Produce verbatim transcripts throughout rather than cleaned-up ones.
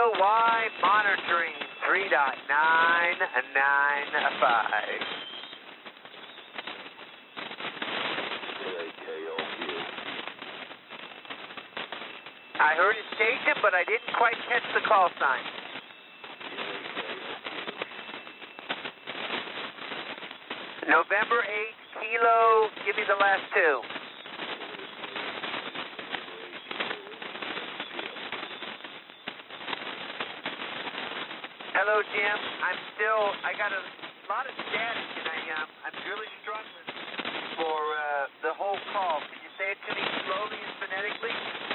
O Y monitoring three point nine nine five. I heard it station, but I didn't quite catch the call sign. November eighth, Kilo, give me the last two. Hello, Jim. I'm still, I got a lot of static, and I, um, I'm really struggling for uh, the whole call. Can you say it to me slowly and phonetically?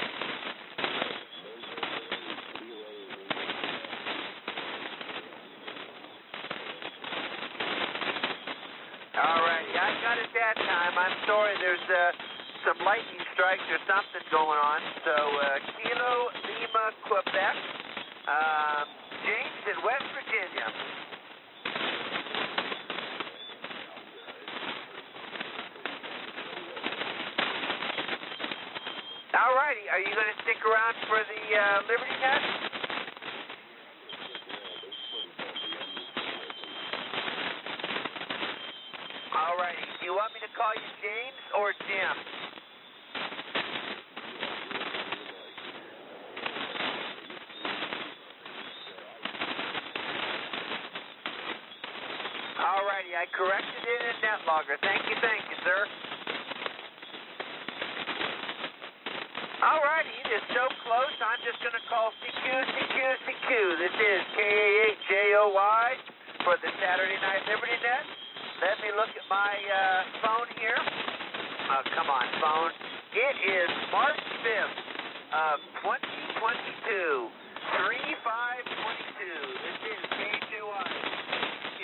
Alrighty, I got it that time. I'm sorry, there's uh, some lightning strikes or something going on. So, uh, Kilo, Lima, Quebec, um, James in West Virginia. Alrighty, are you going to stick around for the uh, Liberty Net? Alrighty, do you want me to call you James or Jim? Alrighty, I corrected it in NetLogger. Thank you, thank you, sir. Alrighty, it is so close, I'm just going to call C Q, C Q, C Q. This is K A eight J O Y for the Saturday Night Liberty Net. Let me look at my uh, phone here. Oh, come on, phone. It is March fifth of twenty twenty-two, three five twenty-two. This is K J Y Q.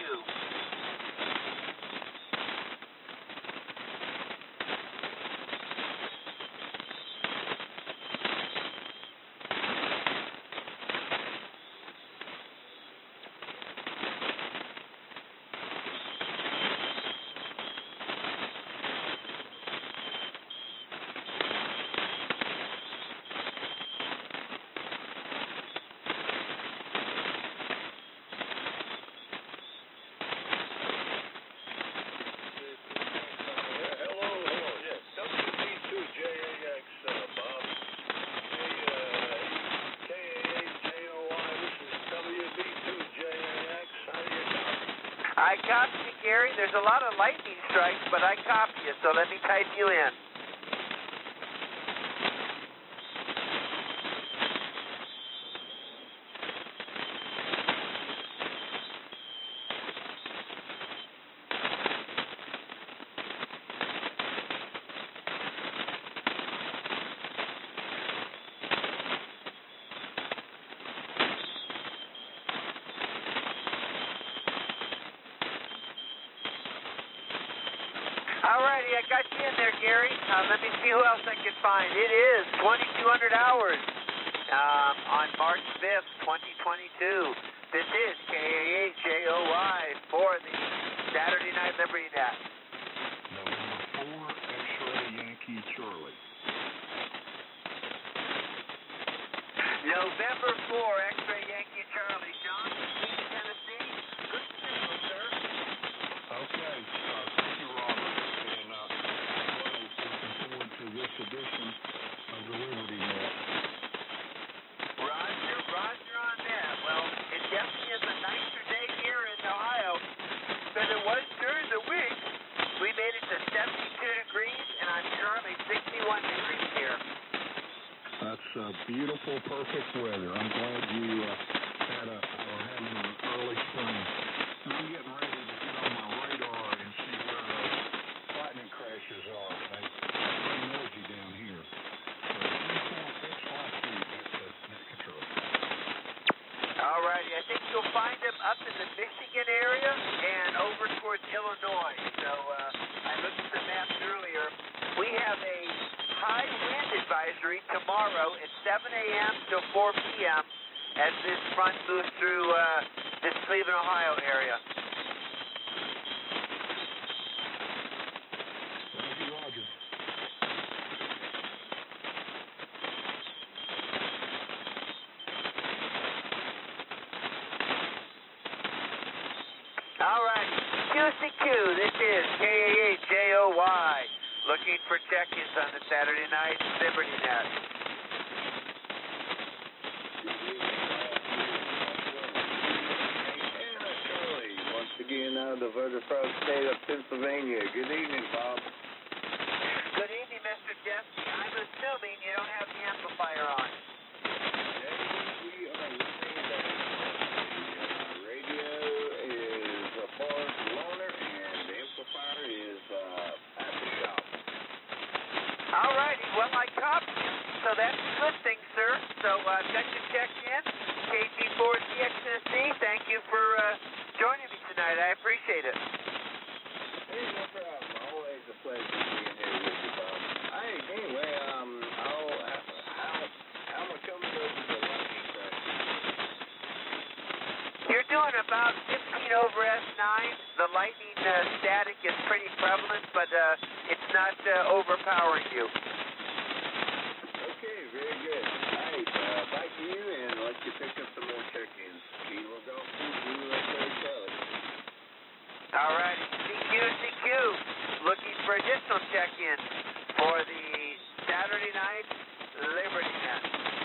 I copy you, Gary. There's a lot of lightning strikes, but I copy you, so let me type you in. Alrighty, I got you in there, Gary. Uh, let me see who else I can find. It is twenty-two hundred hours um, on March fifth, twenty twenty-two. This is K A eight J O Y for the Saturday Night Liberty Net. November four, X-Ray Yankee Charlie. November four, X-Ray Yankee Charlie. John, Tennessee. Good signal, sir. Okay, uh, thank you, Robert. And uh, looking forward to this edition of the Liberty Net. Roger, roger on that. Well, it definitely is a nicer day here in Ohio than it was during the week. We made it to seventy-two degrees, and I'm currently sixty-one degrees here. That's uh, beautiful, perfect weather. I'm glad you uh, had a, are having an early spring. I'm getting ready to get on my radar and see where the lightning crashes are. They bring energy down here. So it's like feet at the net control. All righty. I think you'll find them up in the Michigan area and over towards Illinois. So uh, I looked at the maps earlier. We have a high wind advisory tomorrow at seven a.m. till four p.m. as this front moves through uh, this Cleveland, Ohio area. Roger, Roger. K A H J O Y. Looking for check-ins on the Saturday Night Liberty Net. Anna Shirley, once again out of the vertiproud state of Pennsylvania. Good evening, Bob. Good evening, Mister Jeffy. I'm assuming you don't have the amplifier on. Today we are listening to the radio is a bar loaner and the amplifier is uh, at the shop. All righty. Well, I copied you, so that's a good thing, sir. So uh, got your check in. K G four C X N C, thank you for uh, joining me tonight. I appreciate it. Hey, no problem. Always a pleasure being here with you, Bob. Hey, anyway, um, I'll, I'll, how am I coming over the lightning track? You're doing about fifteen over S nine. The lightning uh, static is pretty prevalent, but uh, it's not uh, overpowering you. Okay, very good. All right, uh, back to you, and let you pick up some more check-ins. Kilo Golf two, U S A Charlie. All righty. C Q, C Q. Looking for additional check-ins for the Saturday Night Liberty Net.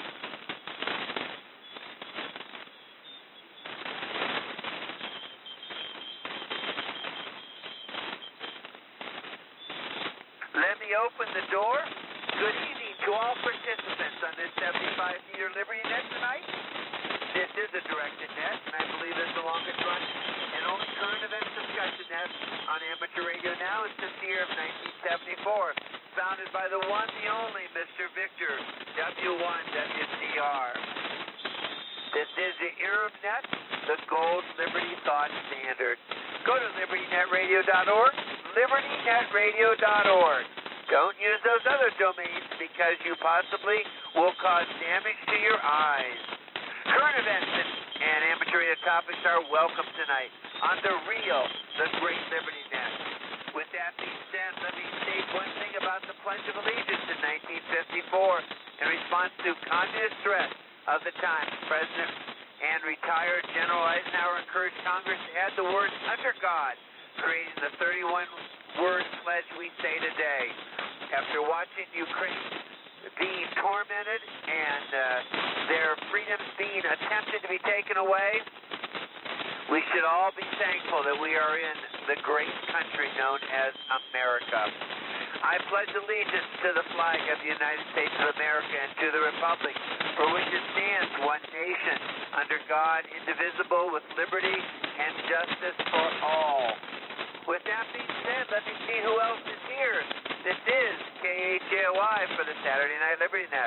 Let me open the door. Good evening to all participants on this seventy-five meter Liberty Net tonight. This is a directed net, and I believe it's the longest running and only current event discussion net on amateur radio now since the year of nineteen seventy-four. Founded by the one, the only, Mister Victor, W one W C R. This is the Interim Net, the Gold Liberty Thought Standard. Go to liberty net radio dot org, liberty net radio dot org. Don't use those other domains because you possibly will cause damage to your eyes. Current events and, and amateur radio topics are welcome tonight on the real, the Great Liberty Net. With that being said, let me state one thing about the Pledge of Allegiance in nineteen fifty-four in response to communist threat of the time. President and retired General Eisenhower encouraged Congress to add the word under God, creating the thirty-one word pledge we say today. After watching Ukraine being tormented and uh, their freedoms being attempted to be taken away, we should all be thankful that we are in the great country known as America. I pledge allegiance to the flag of the United States of America and to the republic for which it stands, one nation, under God, indivisible, with liberty and justice for all. With that being said, let me see who else is here. This is K A H J O Y for the Saturday Night Liberty Net.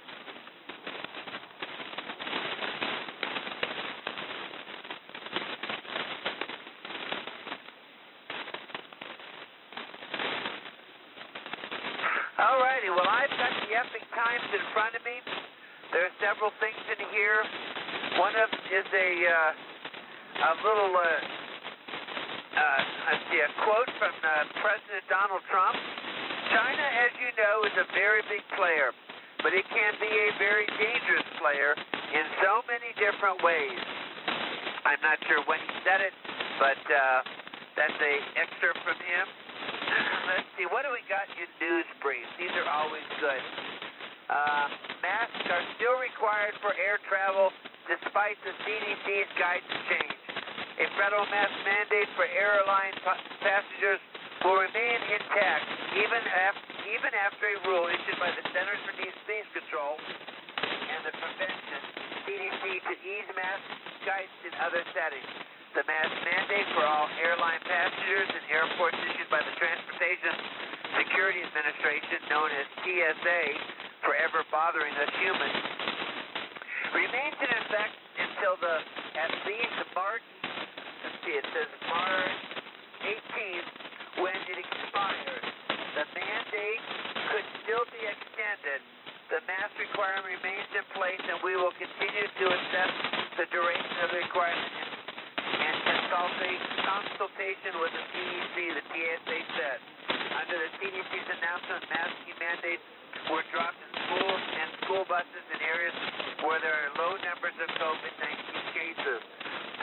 Alrighty, well, I've got the epic times in front of me. There are several things in here. One of them is a, uh, a little, uh, uh, let's see, a quote from uh, President Donald Trump. China, as you know, is a very big player, but it can be a very dangerous player in so many different ways. I'm not sure when he said it, but uh, that's an excerpt from him. Let's see, what do we got in news briefs? These are always good. Uh, masks are still required for air travel despite the C D C's guidance change. A federal mask mandate for airline pa- passengers will remain intact even after, even after a rule issued by the Centers for Disease Control and the Prevention, C D C, to ease mask guidance in other settings. The mask mandate for all airline passengers in airports issued by the Transportation Security Administration, known as T S A, forever bothering us humans, remains in effect until the, at least March, let's see, it says March eighteenth, when it expires. The mandate could still be extended. The mask requirement remains in place, and we will continue to assess the duration of the requirement and consultation with the C D C, the T S A said. Under the C D C's announcement, masking mandates were dropped in schools and school buses in areas where there are low numbers of COVID nineteen cases.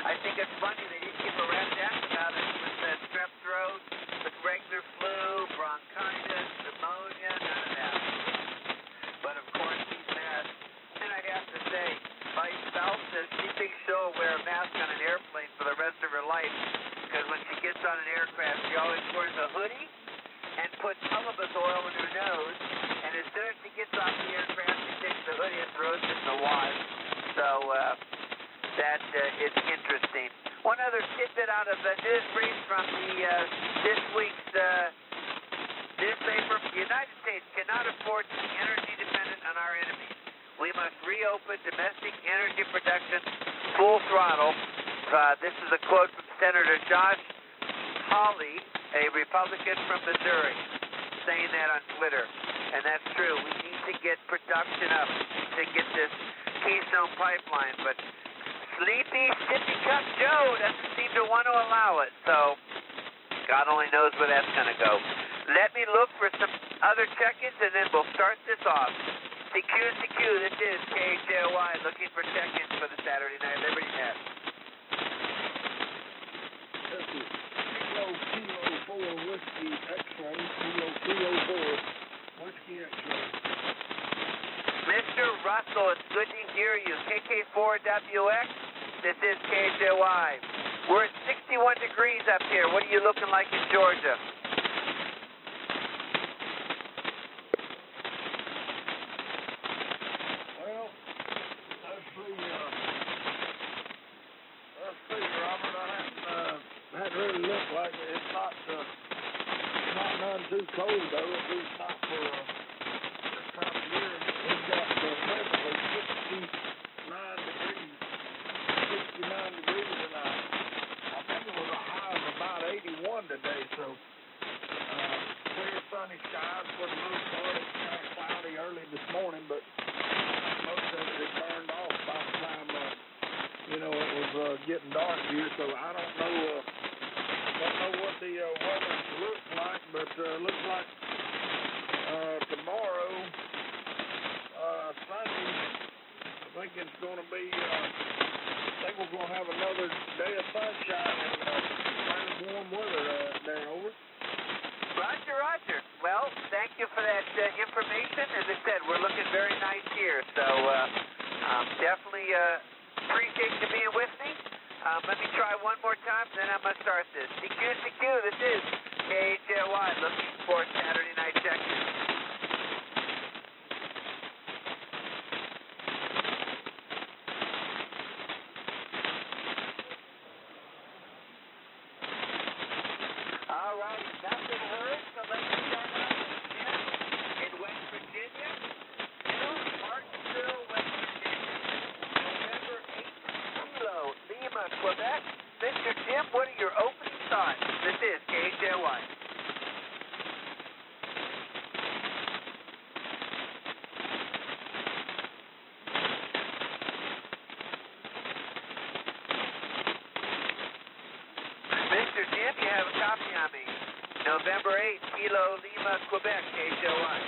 I think it's funny they didn't give a rat's ass about it with uh, strep throat, with regular flu, bronchitis, pneumonia, none of that. But of course, these masks, and I have to say, my spouse says she thinks she'll wear a mask on an airplane for the rest of her life, because when she gets on an aircraft, she always wears a hoodie and puts halibut oil in her nose, and as soon as she gets off the aircraft, she takes the hoodie and throws it in the wash. So uh, that uh, is interesting. One other tidbit out of the news brief from the uh, this week's uh, newspaper: the United States cannot afford to be energy dependent on our enemies. We must reopen domestic energy production full throttle. Uh, this is a quote from Senator Josh Hawley, a Republican from Missouri, saying that on Twitter. And that's true. We need to get production up to get this Keystone Pipeline. But Sleepy Sippy Cup Joe doesn't seem to want to allow it. So God only knows where that's going to go. Let me look for some other check-ins, and then we'll start this off. C Q, C Q, this is K H J O Y looking for check-ins for the Saturday Night Liberty Net. This is Kilo Kilo four Whiskey X-Ray, Kilo Kilo four Whiskey X-Ray. Mister Russell, it's good to hear you. K K four W X, this is K H J O Y. We're at sixty-one degrees up here. What are you looking like in Georgia? Really look like it. It's not uh, it's not none too cold though. At least not for uh, this time of year. We've got uh, presently sixty-nine degrees, sixty-nine degrees, and I, I think it was a high of about eighty-one today. So uh, clear sunny skies for the most part. It's kind of cloudy early this morning, but most of it had burned off by the time uh, you know it was uh, getting dark here. So I don't know. Uh, Don't know what the uh, weather looks like, but uh, looks like uh, tomorrow, uh, Sunday, I think it's going to be, uh, I think we're going to have another day of sunshine and uh, kind of warm weather uh, there, over. Roger, Roger. Well, thank you for that uh, information. As I said, we're looking very nice here, so uh, um, definitely uh, appreciate you being with me. Um, let me try one more time, then I'm going to start this. C Q, C Q, this is K H J O Y, looking for Saturday Night Check-In. All right, nothing heard, so let's start out with Jim in West Virginia. New Martinsville, West Virginia. November eighth, Kilo Lima, Quebec. Mister Jim, what are your opening thoughts? This is K H J O Y. Mister Jim, you have a copy on me. November eighth, Kilo Lima, Quebec, K H J O Y.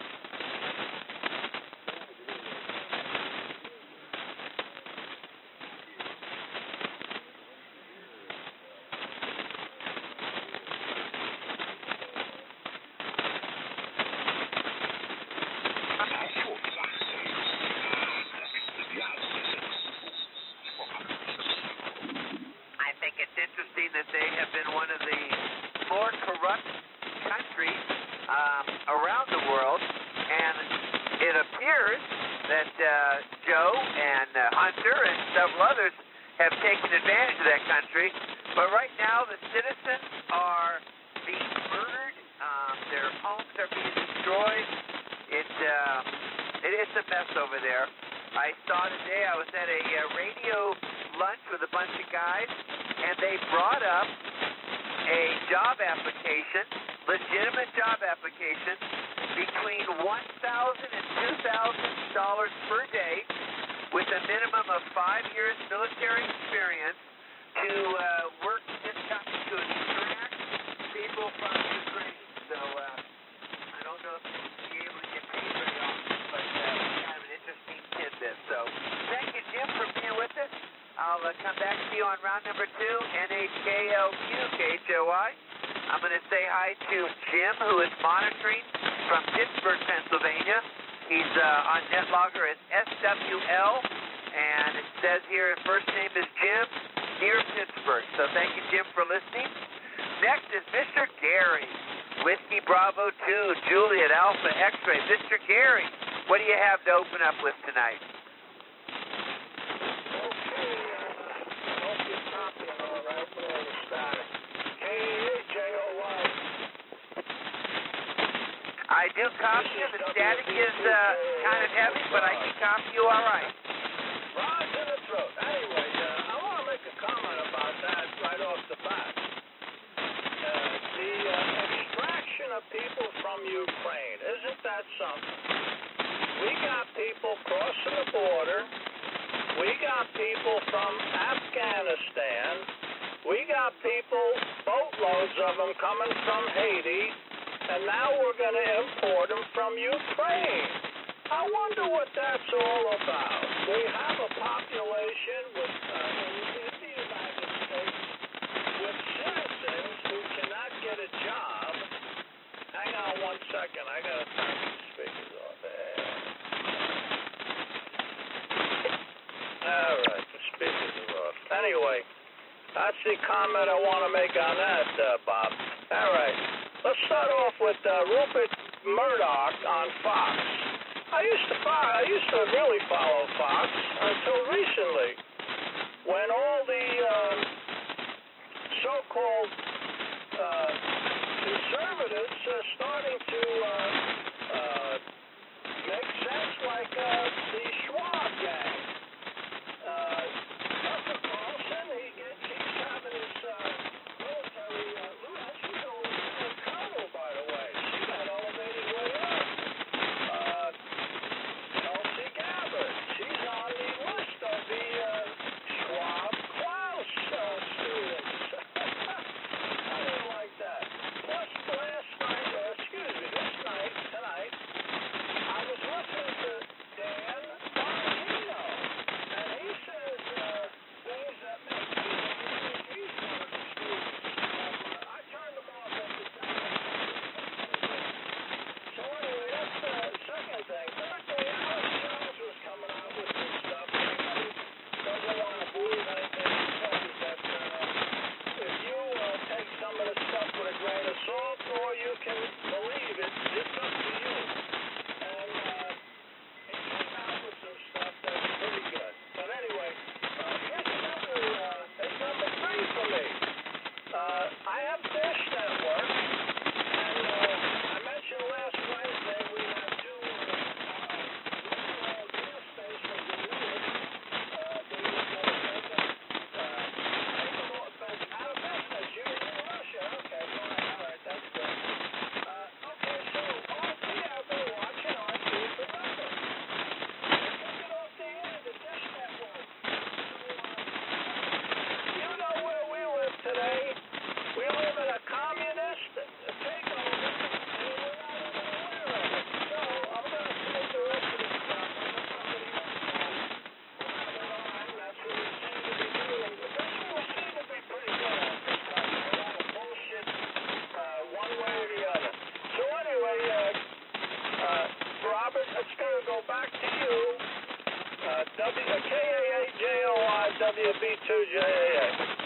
That they have been one of the more corrupt countries um, around the world, and it appears that uh, Joe and uh, Hunter and several others have taken advantage of that country. But right now, the citizens are being murdered. Um, their homes are being destroyed. It, uh, it it's a mess over there. I saw today, I was at a uh, radio lunch with a bunch of guys, and they brought up a job application, legitimate job application, between one thousand dollars and two thousand dollars per day, with a minimum of five years military experience, to uh, work in this country to extract people from Ukraine. So uh, I don't know if you'll be able to get paid very often, but uh, it's kind of an interesting tidbit. So thank you, Jim, for being with us. I'll uh, uh, come back to you on round number two, N H K L Q, K H O I. I'm going to say hi to Jim, who is monitoring from Pittsburgh, Pennsylvania. He's uh, on NetLogger as S W L, and it says here his first name is Jim, near Pittsburgh. So thank you, Jim, for listening. Next is Mister Gary, Whiskey Bravo two, Juliet Alpha X-Ray. Mister Gary, what do you have to open up with tonight? I do copy you. The static is uh, kind of heavy, but I can copy you all right. Rods in the throat. Anyway, uh, I want to make a comment about that right off the bat. Uh, the uh, extraction of people from Ukraine, isn't that something? We got people crossing the border. We got people from Afghanistan. We got people, boatloads of them, coming from Haiti. And now we're going to import them from Ukraine. I wonder what that's all about. We have a population with, uh, in the United States with citizens who cannot get a job. Hang on one second. I got to turn these speakers off. There. All right, the speakers are off. Anyway, that's the comment I want to make on that, uh, Bob. All right. Let's start off with uh, Rupert Murdoch on Fox. I used to follow, I used to really follow Fox until recently, when all the um, so-called uh, conservatives are starting to uh, uh, make sense, like uh, the Schwab gang. Uh, Tucker Carlson, he gets, he's having his uh, military. Uh, W B two J A A.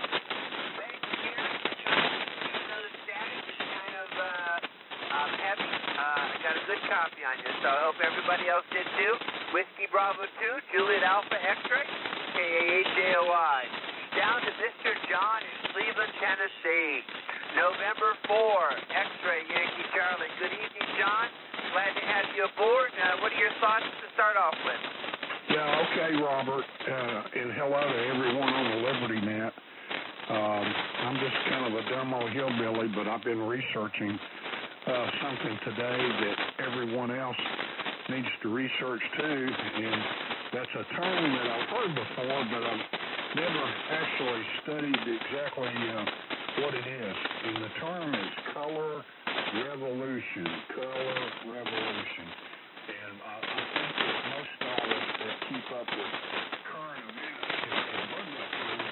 Thank you, Gary. You know the static is kind of uh, um, heavy. Uh, I got a good copy on you, so I hope everybody else did too. Whiskey Bravo two, Juliet Alpha X-Ray, K A H J O I. Down to Mister John in Cleveland, Tennessee. November fourth, X-Ray Yankee Charlie. Good evening, John. Glad to have you aboard. Uh, what are your thoughts to start off with? Yeah, okay, Robert, uh, and hello to everyone on the Liberty Net. Um, I'm just kind of a dumb old hillbilly, but I've been researching uh, something today that everyone else needs to research too, and that's a term that I've heard before, but I've never actually studied exactly uh, what it is. And the term is color revolution, color revolution. And I, I think that most scholars that keep up with current events have looked at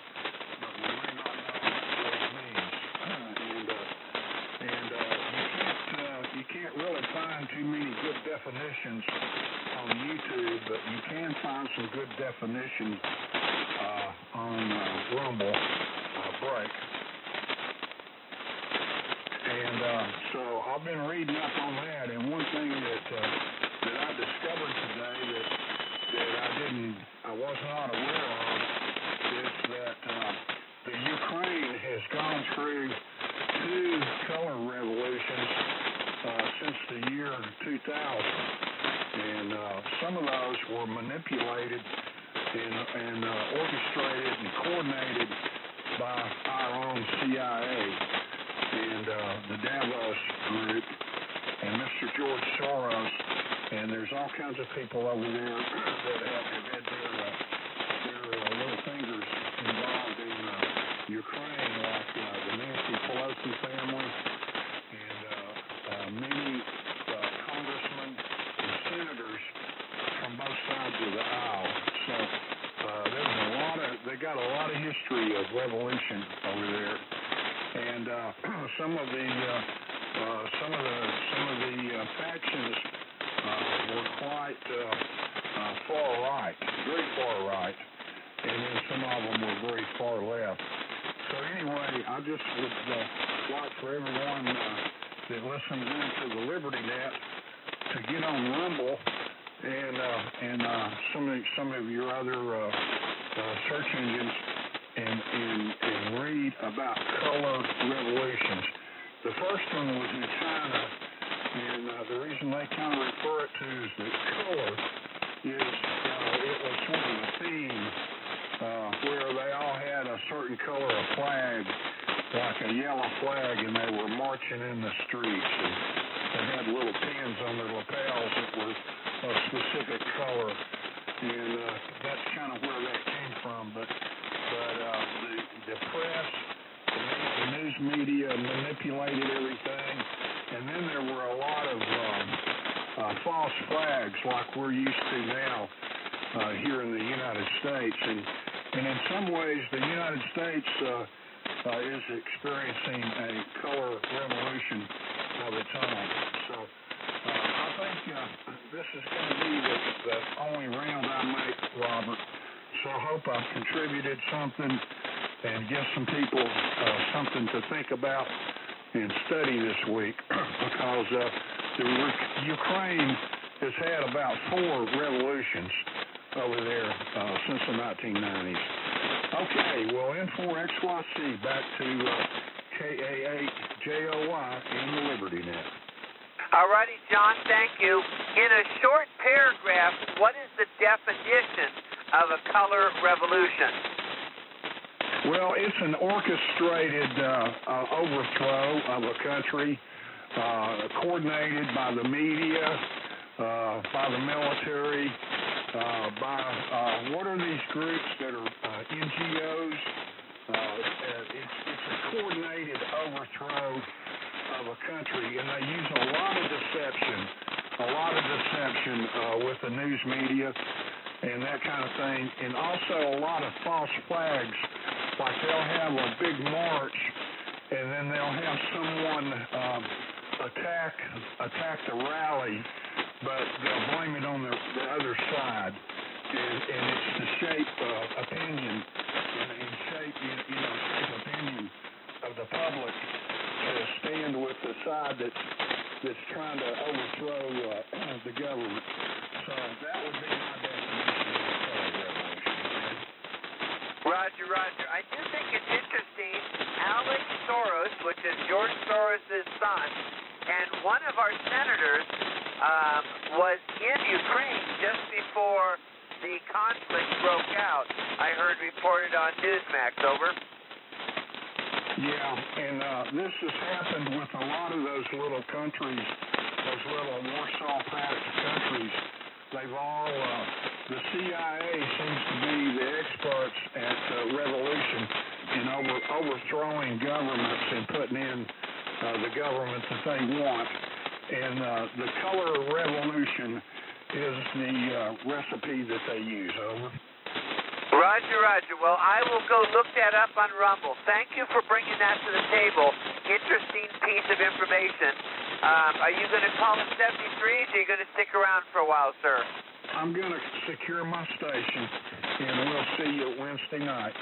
find too many good definitions on YouTube, but you can find some good definitions uh, on uh, Rumble uh, Break. And uh, so I've been reading up on that, and one thing that uh, that I discovered today that that I didn't, I was not aware of, is that uh, the Ukraine has gone through two color revolutions uh, since the year two thousand, and uh, some of those were manipulated and, and uh, orchestrated and coordinated by our own C I A and uh, the Davos Group and Mister George Soros, and there's all kinds of people over there that have had their, uh, their uh, little fingers involved in uh, Ukraine, like uh, the Nancy Pelosi family and uh, uh, many uh, congressmen and senators from both sides of the aisle. So uh, there's a lot of, they got a lot of history of revolution over there, and uh, some of the uh, uh, some of the some of the uh, factions uh, were quite uh, uh, far right, very far right, and then some of them were very far left. So anyway, I just would uh, like for everyone uh, that listens in to the Liberty Net to get on Rumble and uh, and uh, some of some of your other uh, uh, search engines and, and and read about color revolutions. The first one was in China, and uh, the reason they kind of refer it to is that color is uh, it was sort of a theme uh, where they all had a certain color of flag, like a yellow flag, and they were marching in the streets, and they had little pins on their lapels that were a specific color, and uh, that's kind of where that came from. But but uh, the the press, the, the news media manipulated everything, and then there were a lot of um, uh, false flags like we're used to now uh, here in the United States, and and in some ways the United States uh, uh, is experiencing a color revolution of its own. So uh, I think uh, this is going to be the, the only round I make, Robert. So I hope I've contributed something and give some people uh, something to think about and study this week, because uh, the Ukraine has had about four revolutions over there uh, since the nineteen nineties. Okay, well, N four X Y C, back to uh, K A eight J O Y in the Liberty Net. All righty, John, thank you. In a short paragraph, what is the definition of a color revolution? Well, it's an orchestrated uh, uh, overthrow of a country, uh, coordinated by the media, uh, by the military, uh, by uh, what are these groups that are uh, N G Os? Uh, it's, it's a coordinated overthrow of a country, and they use a lot of deception, a lot of deception uh, with the news media and that kind of thing, and also a lot of false flags. Like they'll have a big march, and then they'll have someone um, attack attack the rally, but they'll blame it on the, the other side, and, and it's to shape uh, opinion and, and shape you know shape opinion of the public to stand with the side that's that's trying to overthrow uh, the government. So that would be my definition of a color revolution. Roger, Roger. I do think it's interesting. Alex Soros, which is George Soros' son, and one of our senators um, was in Ukraine just before the conflict broke out. I heard reported on Newsmax. Over. Yeah, and uh, this has happened with a lot of those little countries, those little Warsaw Pact countries. They've all, uh, the C I A seems to be the experts at uh, revolution and over, overthrowing governments and putting in uh, the government that they want. And uh, the color revolution is the uh, recipe that they use. Over. Roger, Roger. Well, I will go look that up on Rumble. Thank you for bringing that to the table. Interesting piece of information. Um, are you going to call the seventy-threes, or are you going to stick around for a while, sir? I'm going to secure my station, and we'll see you Wednesday night.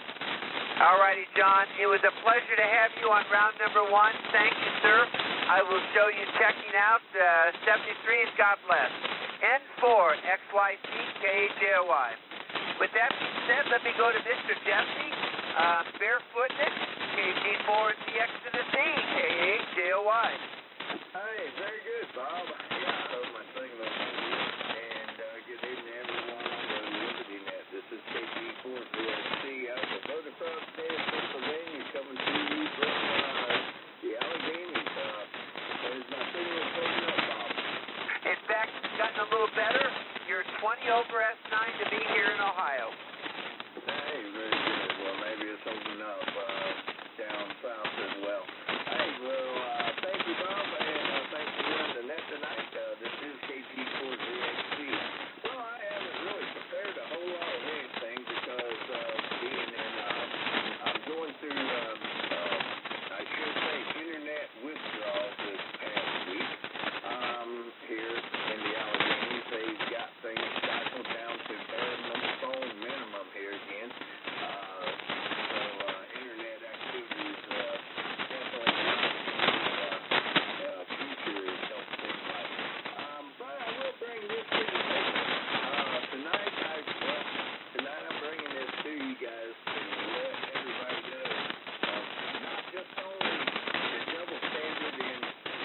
All righty, John. It was a pleasure to have you on round number one. Thank you, sir. I will show you checking out uh, seventy-threes. God bless. N four X Y C K A J O Y. With that being said, let me go to Mister Jesse. Uh, Barefootness, K G four C X to the C, K A J O Y. Hey, very good, Bob. Yeah, I hope my signal is good. And uh, good evening, everyone on the Liberty Net. This is K G four Z X C out of the Photograph State of Pennsylvania, coming to you from uh, the Alleghenies. Uh, is my signal closing up, Bob? In fact, it's gotten a little better. You're twenty over S nine to be here in Ohio. Hey, very good. Well, maybe it's opening up uh, down south as well. Hey, well, uh, thank you, Bob, and uh, thanks for running the net tonight. Uh, this is K G four Z X C. Well, I haven't really prepared a whole lot of anything because uh, being in, uh, I'm going through, um, uh, I should say, internet withdrawals this past week. Um, here in the Alleghenies, they've got things cycled down to bare phone minimum here again. Uh, so uh, internet activities uh, definitely not the uh, uh, future, it don't seem like. Um, but I will bring this to the table. Uh, tonight, I, well, tonight I'm bringing this to you guys to let everybody know uh, not just only the double standard in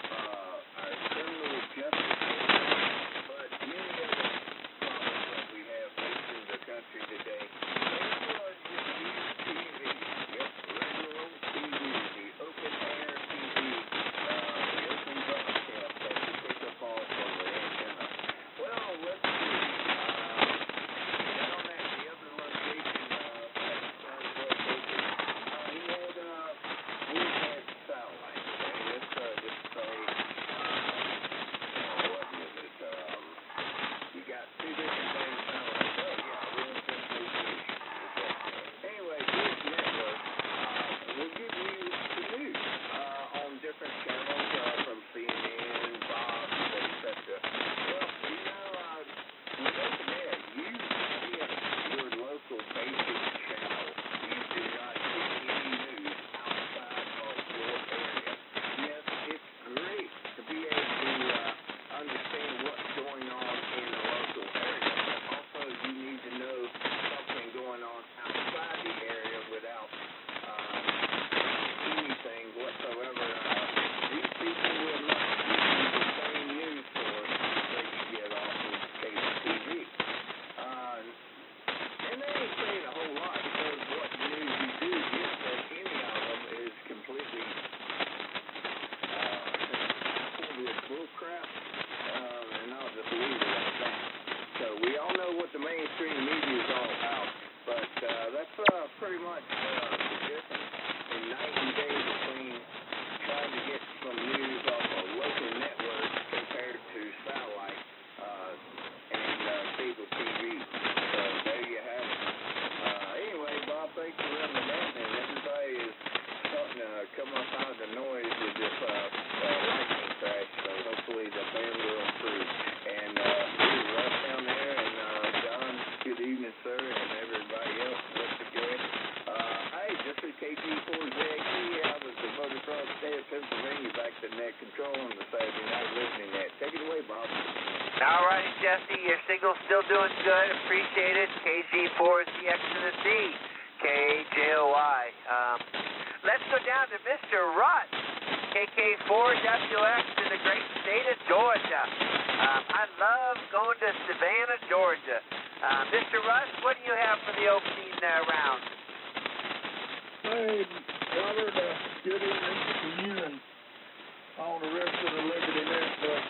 uh, our criminal justice system, but many other problems that we have facing the country today. As well as your news T V. Yep, regular old T V, the open air T V, uh, the open broadcast that you pick up off of the antenna. Well, let's see. Uh, down at the other location, uh, at the other location, uh, he had, uh, we had satellite. Okay, let's, uh, just say, uh, what is it? Um, you got two different things satellite. Oh, yeah, real simple solution. Anyway, this network uh, will give you the news uh, on different channels uh, from C N N, Fox, et cetera. Well, you know, uh, with OpenAir, you get your local basic channel. You do not get any news outside of your area. Yes, it's great to be able to uh, understand what's going on in the local area, but also you need to know something going on outside the area without um, anything whatsoever. Uh, these people will not give you the same news source that you get off of cable T V. Uh, and they ain't saying a whole lot because what news you do get from any of them is completely uh, with bull crap, um, and I'll just leave it at that. So we all know what the mainstream media is all about, but uh, that's uh, pretty much uh, the difference in night and day between trying to get some news off a local network compared to satellite uh, and uh, cable T V. So there you have it. Uh, anyway, Bob, thanks for running the net, and everybody is starting to come up out of the noise with this uh, uh, lightning crash, so hopefully the band will improve. And uh, here's Russ down there, and uh, John, good evening, sir, and everybody else, once again. Uh, hey, this is K G four Z X C out of the Voter Fraud State of Pennsylvania, back to net control on the Saturday Night Listening Net. Take it away, Bob. All righty, Jesse. Your signal's still doing good. Appreciate it. K G four Z X to the C, K A J O Y. Um, let's go down to Mister Rutt, K K four W X in the great state of Georgia. Um, I love going to Savannah, Georgia. Uh, Mister Rutt, what do you have for the opening uh, round? Hey, Robert, uh, good evening to you and all the rest of the Liberty Net uh,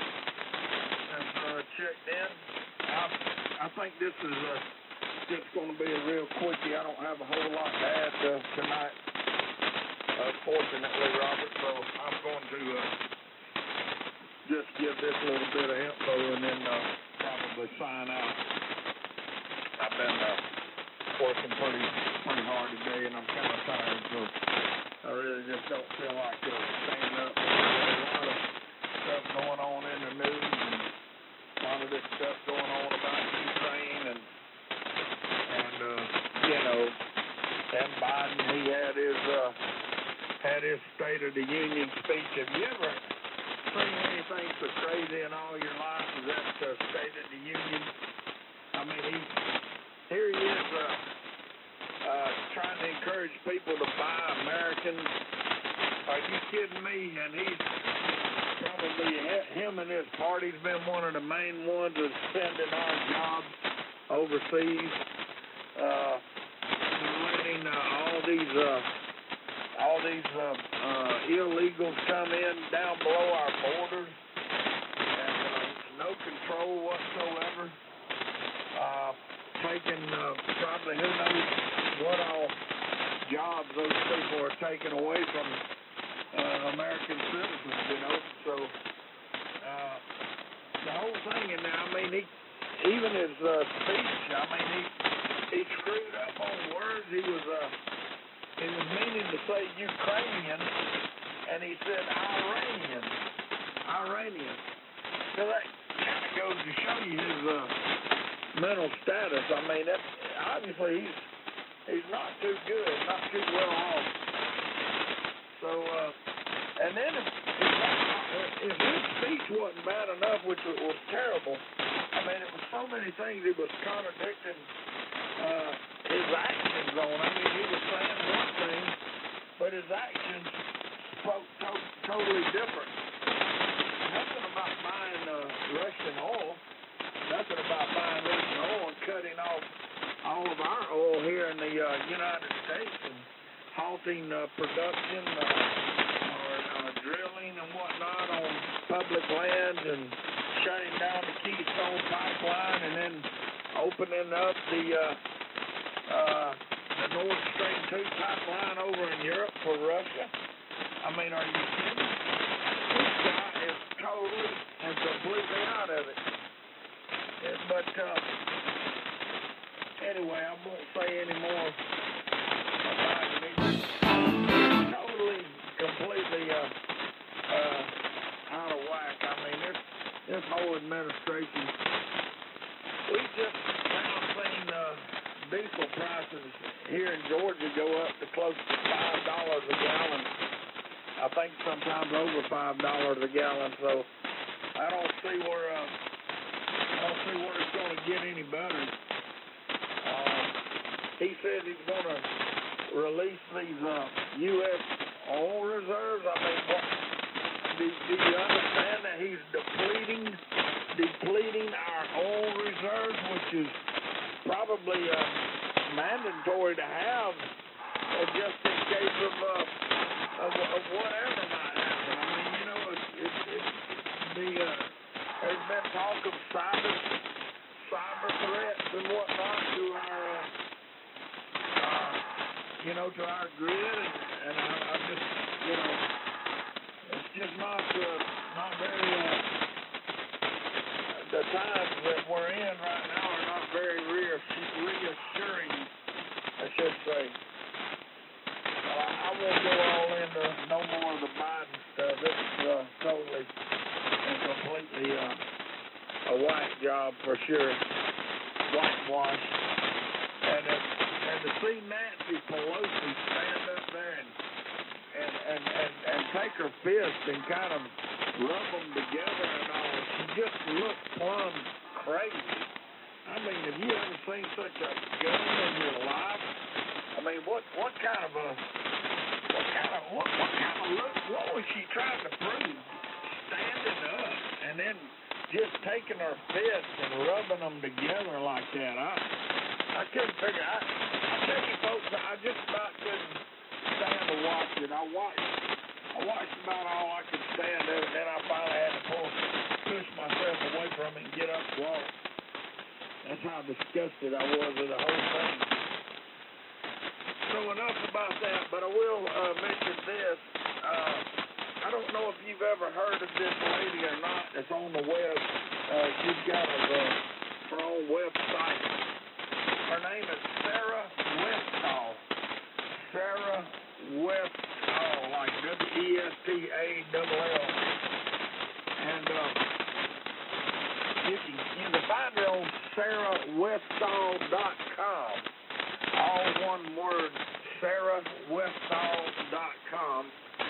have uh, checked in. I, I think this is uh, just going to be a real quickie. I don't have a whole lot to add uh, tonight, uh, fortunately, Robert, so I'm going to uh, just give this little bit of info and then uh, probably sign out. I've been uh, working pretty pretty hard today, and I'm kind of tired, so I really just don't feel like uh, staying up. There's a lot of going on in the news and a lot of this stuff going on about Ukraine and and uh, you know, and Biden, he had his uh, had his State of the Union speech. Have you ever seen anything so crazy in all your life as that uh, State of the Union? I mean, he here he is uh, uh, trying to encourage people to buy American. Are you kidding me? And he's probably, him and his party's been one of the main ones of sending our jobs overseas, uh, letting uh, all these uh, all these uh, uh, illegals come in down below our borders, and uh, no control whatsoever. Uh, taking uh, probably who knows what all jobs those people are taking away from uh, American citizens, you know. So uh, the whole thing, and I mean, he, even his uh, speech, I mean, he he screwed up on words. He was uh, he was meaning to say Ukrainian, and he said Iranian, Iranian. So that kind of goes to show you his uh, mental status. I mean, that obviously he's he's not too good, not too well off. So, uh, and then if, if, that, if his speech wasn't bad enough, which was, was terrible, I mean, it was so many things he was contradicting uh, his actions on. I mean, he was saying one thing, but his actions spoke to- totally different. Nothing about buying uh, Russian oil. Nothing about buying Russian oil and cutting off all of our oil here in the uh, United States and halting uh, production uh, or uh, drilling and whatnot on public lands and shutting down the Keystone Pipeline and then opening up the uh, uh, the Nord Stream two pipeline over in Europe for Russia. I mean, are you kidding? This guy is totally and completely out of it. Yeah, but uh, anyway, I won't say any more about it. He's totally, completely uh, uh, out of whack. I mean, this, this whole administration, we just now seen uh, diesel prices here in Georgia go up to close to five dollars a gallon. I think sometimes over five dollars a gallon. So I don't see where. Uh, I don't see where it's going to get any better. Uh, he said he's going to release these uh, U S oil reserves. I mean, what, do, do you understand that he's depleting, depleting our oil reserves, which is probably uh, mandatory to have uh, just in case of, uh, of, of whatever might happen. I mean, you know, it's, it's, it's the... Uh, There's been talk of cyber, cyber threats and whatnot to our, uh, uh, you know, to our grid, and, and I, I just, you know, it's just not, uh, not very, uh, the times that we're in right now are not very reassuring, I should say. Well, I, I won't go all into no more of the Biden stuff. It's uh, totally and completely uh, a whack job for sure, whitewash. And uh, and to see Nancy Pelosi stand up there and and, and, and and take her fist and kind of rub them together and all, she just looked plumb crazy. I mean, have you ever seen such a gun in your life? I mean, what what kind of a what kind of what what kind of look? What was she trying to prove? Standing up and then just taking her fists and rubbing them together like that. I I couldn't figure. I I tell you folks, I just about couldn't stand to watch it. I watched I watched about all I could stand of it. Then I finally had to pull push myself away from it and get up and walk. That's how disgusted I was with the whole thing. So enough about that, but I will uh, mention this. Uh, I don't know if you've ever heard of this lady or not. It's on the web. Uh, she's got a, uh, her own website. Her name is Sarah Westall. Sarah Westall, like W E S T A L L. And uh, find her on Sarah Westall dot com. All one word, Sarah Westall dot com.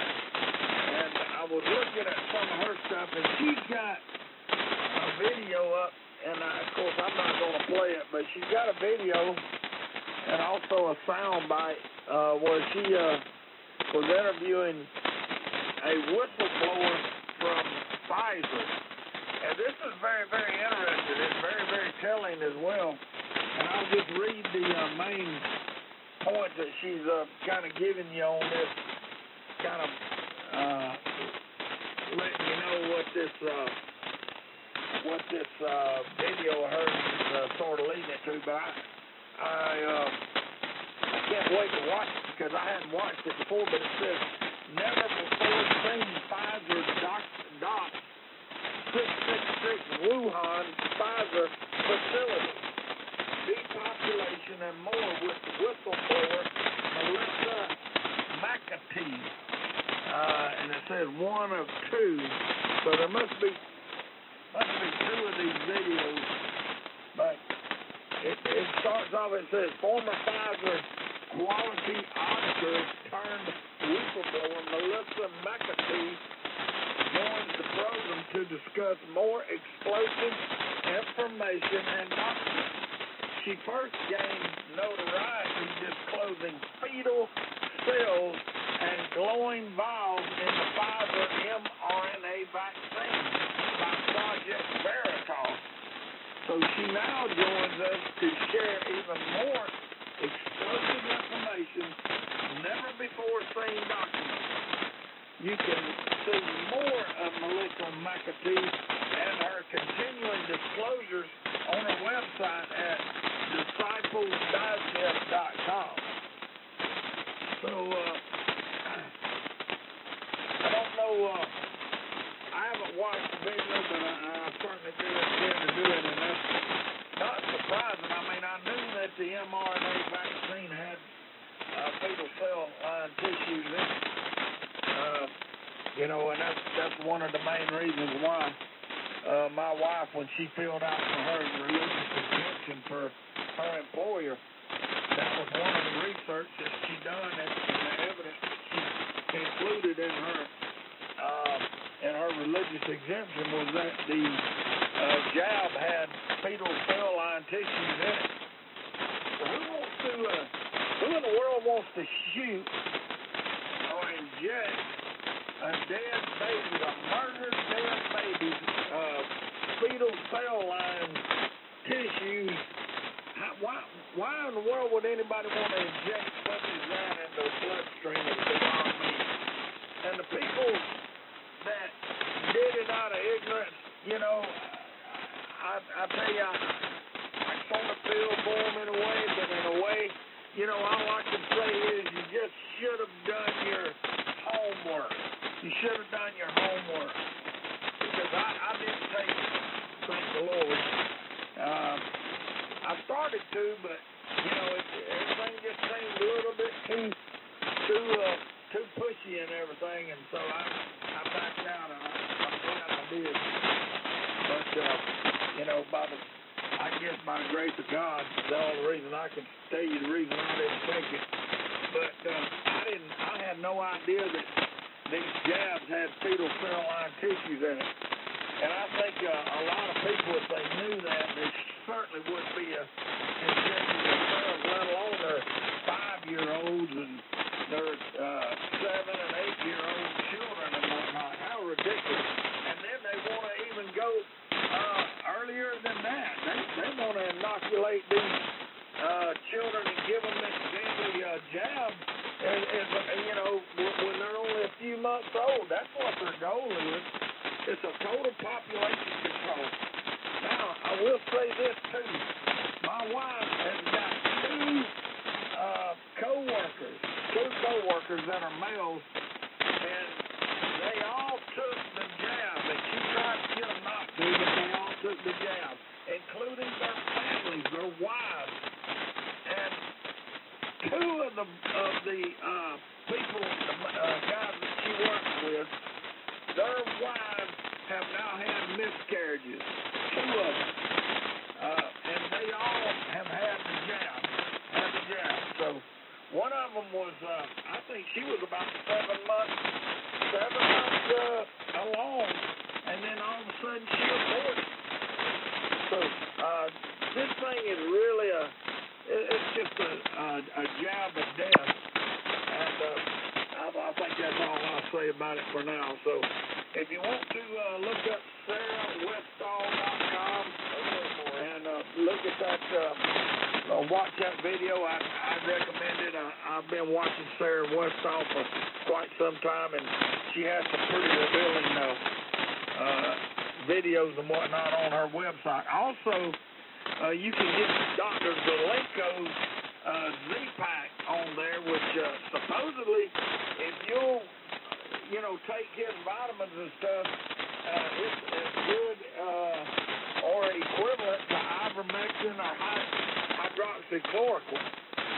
And I was looking at some of her stuff, and she's got a video up, and I, of course I'm not going to play it, but she's got a video and also a sound bite uh, where she uh, was interviewing a whistleblower from Pfizer. And this is very, very interesting. It's very, very telling as well. And I'll just read the uh, main points that she's uh, kind of giving you on this, kind of uh, letting you know what this uh, what this uh, video of hers is uh, sort of leading it to. But I, I, uh, I can't wait to watch it because I hadn't watched it before. But it says, never before seen Pfizer doc, doc six six six Wuhan Pfizer facility. Depopulation and more with whistleblower Melissa McAtee. Uh, and it says one of two. So there must be must be two of these videos. But it, it starts off, it says former Pfizer quality auditor turned whistleblower Melissa McAtee joins the program to discuss more explosive information and documents. She first gained notoriety disclosing fetal cells and glowing vials in the Pfizer mRNA vaccine by Project Veritas. So she now joins us to share even more explosive information, never before seen documents. You can see more of Melissa McAtee and her continuing disclosures on her website at disciples digest dot com. So, uh, I don't know, uh, I haven't watched the video, but I, I certainly do intend to do it, and that's not surprising. I mean, I knew that the mRNA vaccine had uh, fetal cell line tissues in it. Uh, you know, and that's, that's one of the main reasons why uh, my wife, when she filled out for her religious exemption for her employer, that was one of the research that she done, and the evidence that she included in her uh, in her religious exemption was that the uh, jab had fetal cell line tissues in it. So who wants to, uh, who in the world wants to shoot or inject a dead baby, a murdered dead baby's uh, fetal cell line tissues? How, why, why in the world would anybody want to inject such as that into the bloodstream of the army? And the people that did it out of ignorance, you know, I, I tell you, I, I sort of feel for them in a way, but in a way, you know, all I can say is you just should have done your homework. You should have done your homework. Because I, I didn't take it, thank the Lord. Um, I started to, but, you know, it, everything just seemed a little bit too, too, uh, too pushy and everything, and so I, I backed out, and I, I'm glad I did. But, uh, you know, by the, I guess by the grace of God, the only reason I can tell you the reason I didn't take it. But uh, I didn't, I had no idea that these jabs had fetal cell line tissues in it. And I think uh, a lot of people, if they knew that, they certainly wouldn't be uh, injecting themselves, let alone their five-year-olds and their uh, seven and eight-year-old children and whatnot. How ridiculous. And then they want to even go uh, earlier than that. They, they want to inoculate these uh, children and give them this deadly uh, jab, and, and, you know, when they're only a few months old. That's what their goal is. It's a total population control. Now, I will say this, too. My wife has got two uh, co-workers, two co-workers that are males, and they all took the jab. And she tried to get them not to, but they all took the jab, including their families, their wives. And two of the, of the uh, people, the uh, guys that she works with, their wives have now had miscarriages. Two of them. this thing is really a, it, it's just a, a, a jab of death. And uh, I, I think that's all I'll say about it for now. So if you want to uh, look up Sarah Westall dot com and uh, look at that, uh, uh, watch that video, I, I'd recommend it. I, I've been watching Sarah Westall for quite some time, and she has some pretty revealing uh, uh, videos and whatnot on her website. Also, uh, you can get Doctor Zelenko's uh, Z-Pack on there, which uh, supposedly, if you'll, you know, take his vitamins and stuff, uh, it's as good uh, or equivalent to ivermectin or hy- hydroxychloroquine.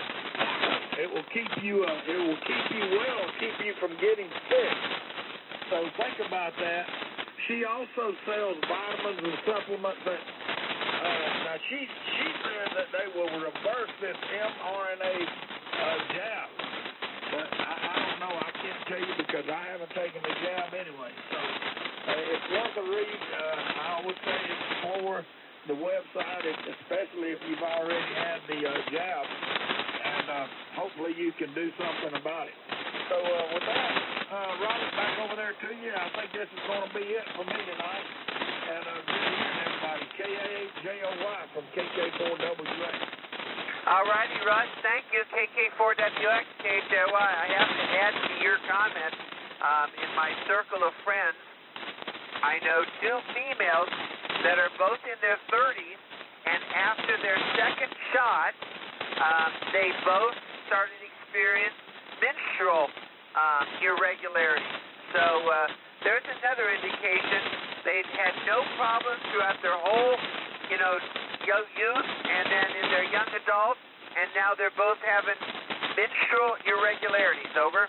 It will keep you, uh, it will keep you well, keep you from getting sick. So think about that. She also sells vitamins and supplements that, uh, now she, she says that they will reverse this mRNA uh, jab. But I, I don't know, I can't tell you because I haven't taken the jab anyway. So uh, it's worth a read. Uh, I would say explore the website, especially if you've already had the uh, jab. And uh, hopefully you can do something about it. So uh, with that, uh, Robert, back over there to you. I think this is going to be it for me tonight. And uh, good hearing everybody. K A H J O Y from K K four W X. All righty, Russ. Thank you, K K four W X, K H J O Y. I have to add to your comment, um, in my circle of friends, I know two females that are both in their thirties, and after their second shot, um, they both started to experience menstrual um, irregularities. So uh, there's another indication they've had no problems throughout their whole, you know, young youth, and then in their young adults, and now they're both having menstrual irregularities. Over.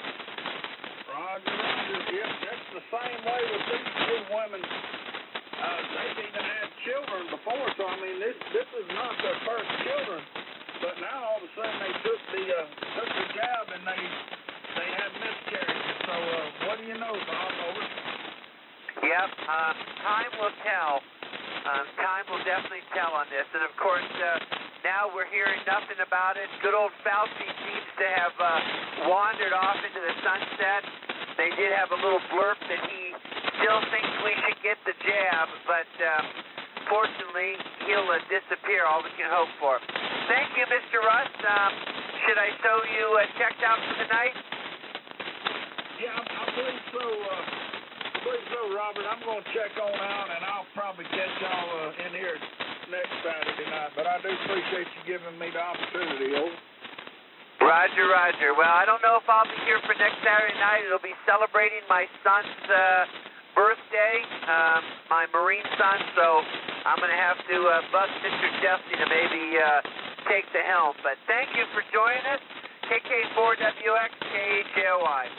Roger, Roger. Yep, that's the same way with these two women. Uh, they've even had children before, so I mean, this this is not their first children. But now all of a sudden they took the uh, took the jab and they they had miscarriages. So uh, what do you know, Bob? Over. Yep. Um, time will tell. Um, time will definitely tell on this. And of course, uh, now we're hearing nothing about it. Good old Fauci seems to have uh, wandered off into the sunset. They did have a little blurb that he still thinks we should get the jab, but um, fortunately, he'll uh, disappear. All we can hope for. Thank you, Mister Russ. Um, should I show you uh, checked out for the night? Yeah, I, I believe so. Uh, I believe so, Robert. I'm going to check on out, and I'll probably catch y'all uh, in here next Saturday night. But I do appreciate you giving me the opportunity. Over. Roger, Roger. Well, I don't know if I'll be here for next Saturday night. It'll be celebrating my son's uh, birthday, um, my Marine son, so I'm going to have to uh, bug Mister Jesse to maybe uh, take the helm. But thank you for joining us. K K four W X, K H J O Y.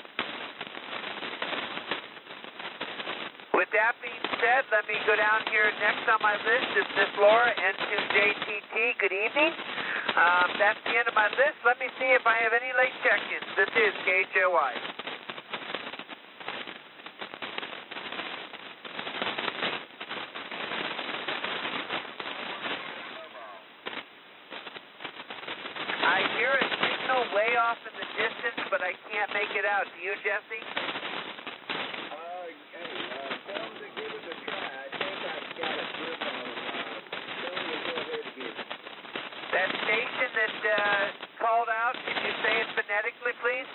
With that being said, let me go down here. Next on my list is Miss Laura, N two J T T. Good evening. Um, that's the end of my list. Let me see if I have any late check-ins. This is K H J O Y. I hear a signal way off in the distance, but I can't make it out. Do you, Jesse? Uh, hey, uh, tell them to give it a try. I think I've got a grip on it. Uh, tell them to go ahead and get it. That station that uh, called out, can you say it phonetically, please?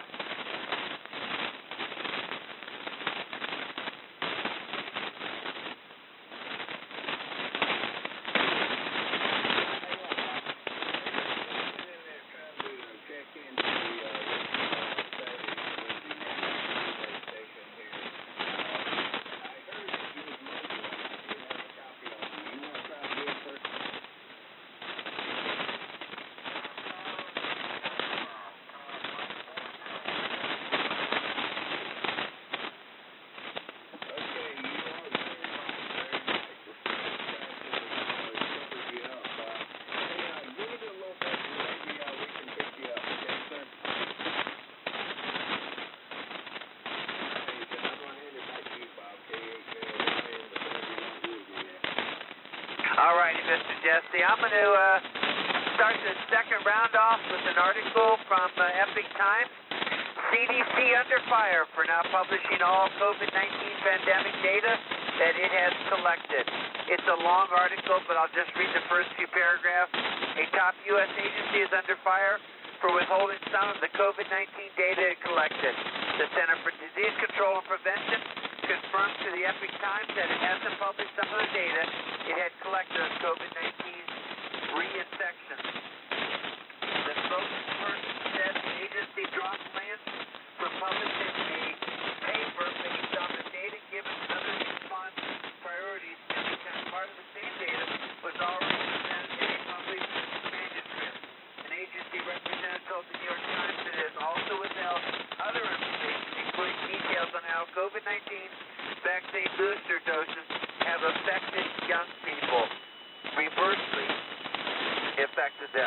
All righty, Mister Jesse. I'm going to uh, start the second round off with an article from uh, Epic Times. C D C under fire for not publishing all COVID nineteen pandemic data that it has collected. It's a long article, but I'll just read the first few paragraphs. A top U S agency is under fire for withholding some of the COVID nineteen data it collected. The Center for Disease Control and Prevention confirmed to the Epic Times that it hasn't published some of the data it had collected on COVID nineteen reinfections. The spokesperson said the agency dropped plans for publishing a paper based on the data given to other response priorities because part of the same data was already presented in a published manuscript. An agency representative told the New York Times that it has also withheld other information, including details on how COVID nineteen vaccine booster doses have affected young people, reversely affected them.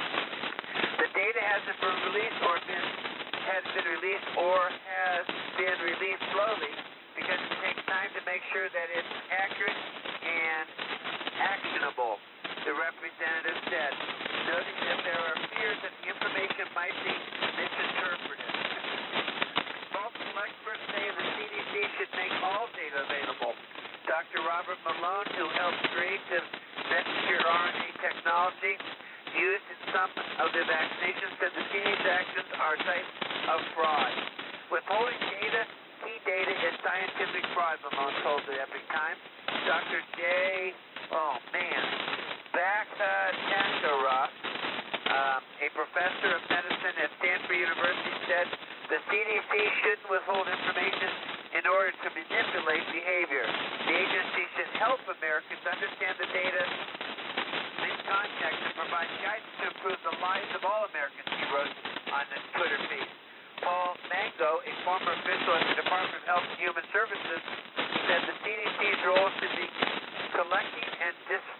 The data hasn't been released or been has been released or has been released slowly because it takes time to make sure that it's accurate and actionable, the representative said, noting that there are fears that the information might be misinterpreted. Multiple experts say the C D C should make all data available. Doctor Robert Malone, who helped create the messenger R N A technology used in some of the vaccinations, said the C D C's actions are types of fraud. Withholding data, key data is scientific fraud, Malone told the Epic Times. Doctor J. Oh, man. Bhattacharya, um, a professor of medicine at Stanford University, said the C D C shouldn't withhold information in order to manipulate behavior. The agency should help Americans understand the data in context and provide guidance to improve the lives of all Americans, he wrote on his Twitter feed. Paul Mango, a former official at the Department of Health and Human Services, said the C D C's role should be collecting and dis-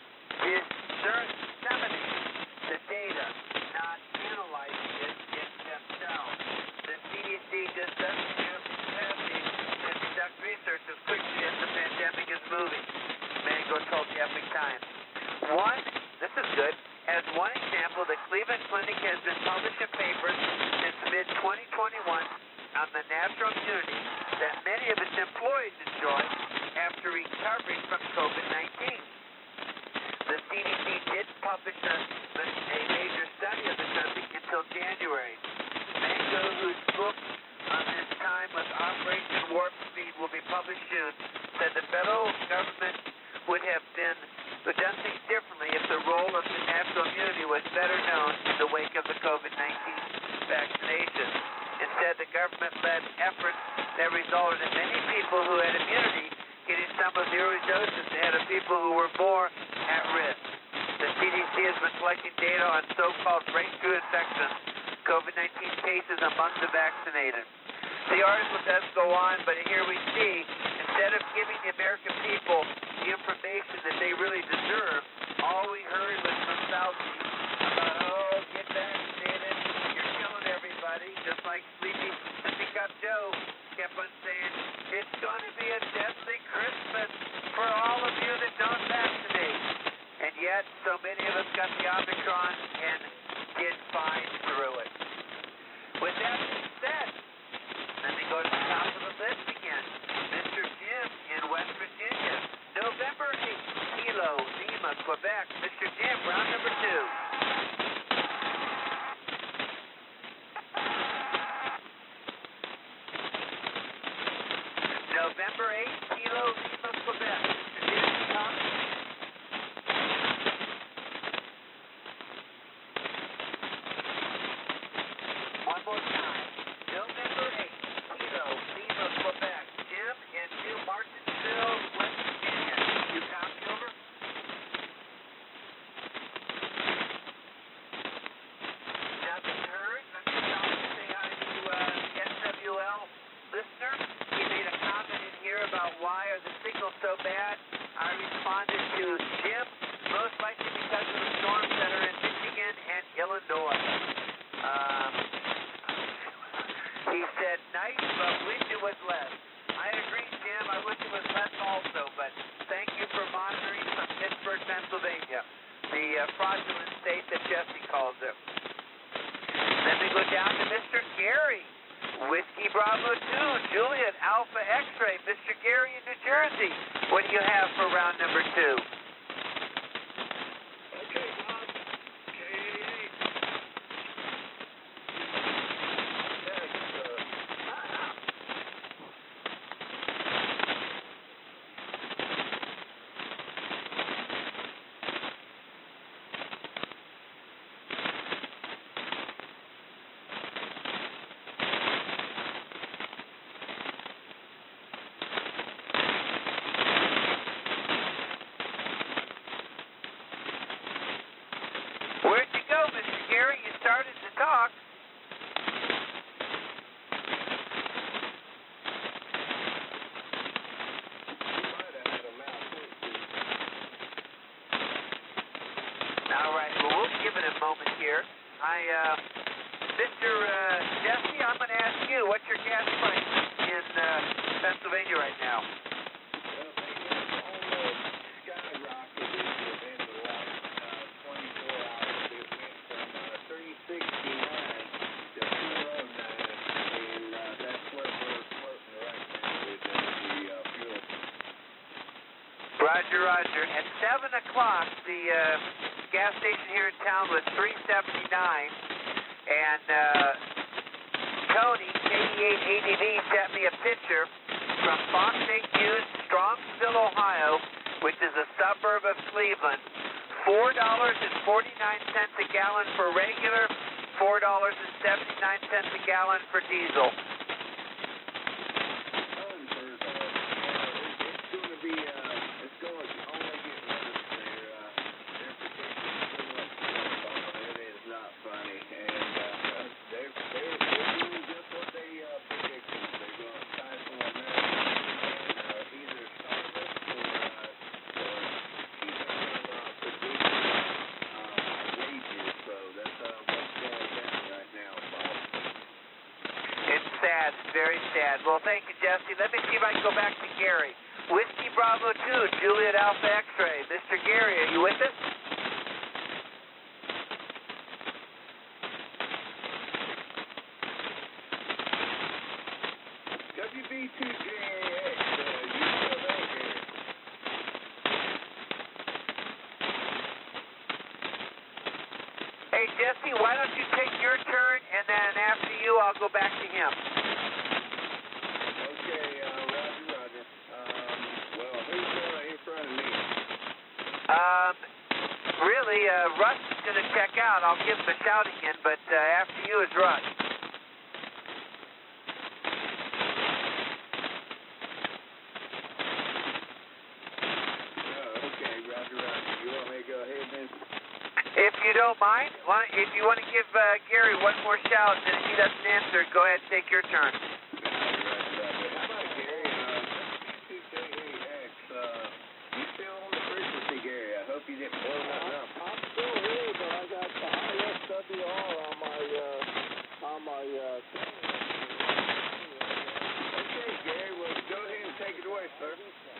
disseminating the data, not analyzing it in themselves. The C D C just doesn't have the capacity to conduct research as quickly as the pandemic is moving, Mango told the Epic Times. One, this is good, as one example, the Cleveland Clinic has been publishing papers since mid twenty twenty-one on the natural immunity that many of its employees enjoy after recovering from COVID nineteen. The C D C didn't publish a, a major study of the subject until January. Mango, whose book on this time was Operation Warp Speed, will be published soon, said the federal government would have been but done things differently if the role of the natural immunity was better known in the wake of the COVID nineteen vaccination. Instead, the government led efforts that resulted in many people who had immunity getting some of the early doses ahead of people who were more at risk. The C D C has been collecting data on so-called breakthrough infections, COVID nineteen cases among the vaccinated. The article does go on, but here we see, instead of giving the American people the information that they really deserve, all we heard was from Fauci about, oh, get vaccinated, you're killing everybody, just like Sleepy Sleepy Cup Joe kept on saying, it's going to be a deathly Christmas for all of you that don't vaccinate. And yet, so many of us got the Omicron and did fine through it. With that being said, let me go to the top of the list again. Mister Jim in West Virginia, November eighth, Kilo, Lima, Quebec. Mister Jim, round number two. November eighth, Kilo, Lima, Quebec. Mister Jim, top. One more time. November eighth. Lima, Quebec. Jim in New Martinsville, West Virginia. You copy over? Nothing heard. Let me stop and say hi to uh, the S W L listener. He made a comment in here about why are the signals so bad. I responded to Pennsylvania, the uh, fraudulent state that Jesse calls it. Then we go down to Mister Gary, Whiskey Bravo two, Juliet Alpha X-Ray, Mister Gary in New Jersey. What do you have for round number two? Okay, Bob. K eighty-eight. Yes, uh, Where'd you go, Mister Gary? You started to talk. All right, well, we'll give it a moment here. I, uh, Mister Uh, Jesse, I'm going to ask you, what's your gas price in uh, Pennsylvania right now? Well, they have almost skyrocketed within the last uh, twenty-four hours. It went from uh, three sixty-nine to four oh nine, and uh, that's where we're floating right now with uh, the uh, fuel. Roger, Roger. At seven o'clock, the uh, gas station here in town was three seventy-nine, and uh, Tony, K E eight A D V, sent me a picture from Phosphate Hughes, Strongsville, Ohio, which is a suburb of Cleveland. four dollars and forty-nine cents a gallon for regular, four dollars and seventy-nine cents a gallon for diesel. Unheard of. Uh, it, it's going to be, uh, it's going to only get worse there. Uh, they're predicting so much stuff on it. It is not funny. And uh, they're, they're, they're doing just what they uh, predicted. They're going to stifle America and uh, either starve us or, uh, or keep us from uh, producing uh, wages. So that's uh, what's going down right now, Bob. It's sad. It's very sad. Well, thank you, Jesse. Let me see if I can go back to Gary. Whiskey Bravo two, Juliet Alpha X-Ray. Mister Gary, are you with us? W B two J A X, uh, you still there, Gary? Hey, Jesse, why don't you take your turn, and then after you, I'll go back to him. Okay, uh, Roger, Roger. Um, well, who's uh, in front of me? Um, really, uh, Russ is going to check out. I'll give him a shout again, but uh, after you is Russ. Oh, okay, Roger, Roger. You want me to go ahead then? If you don't mind, why, if you want to give uh, Gary one more shout, and if he doesn't answer, go ahead and take your turn. Roger, Roger, Roger. How about Gary? Uh, W B two J A X, uh, you still on the frequency, Gary? I hope you didn't blow nothing up. I'm still here, but I got the I S W R on my, uh, on my, uh, thing. Okay, Gary, well, go ahead and take it away, sir.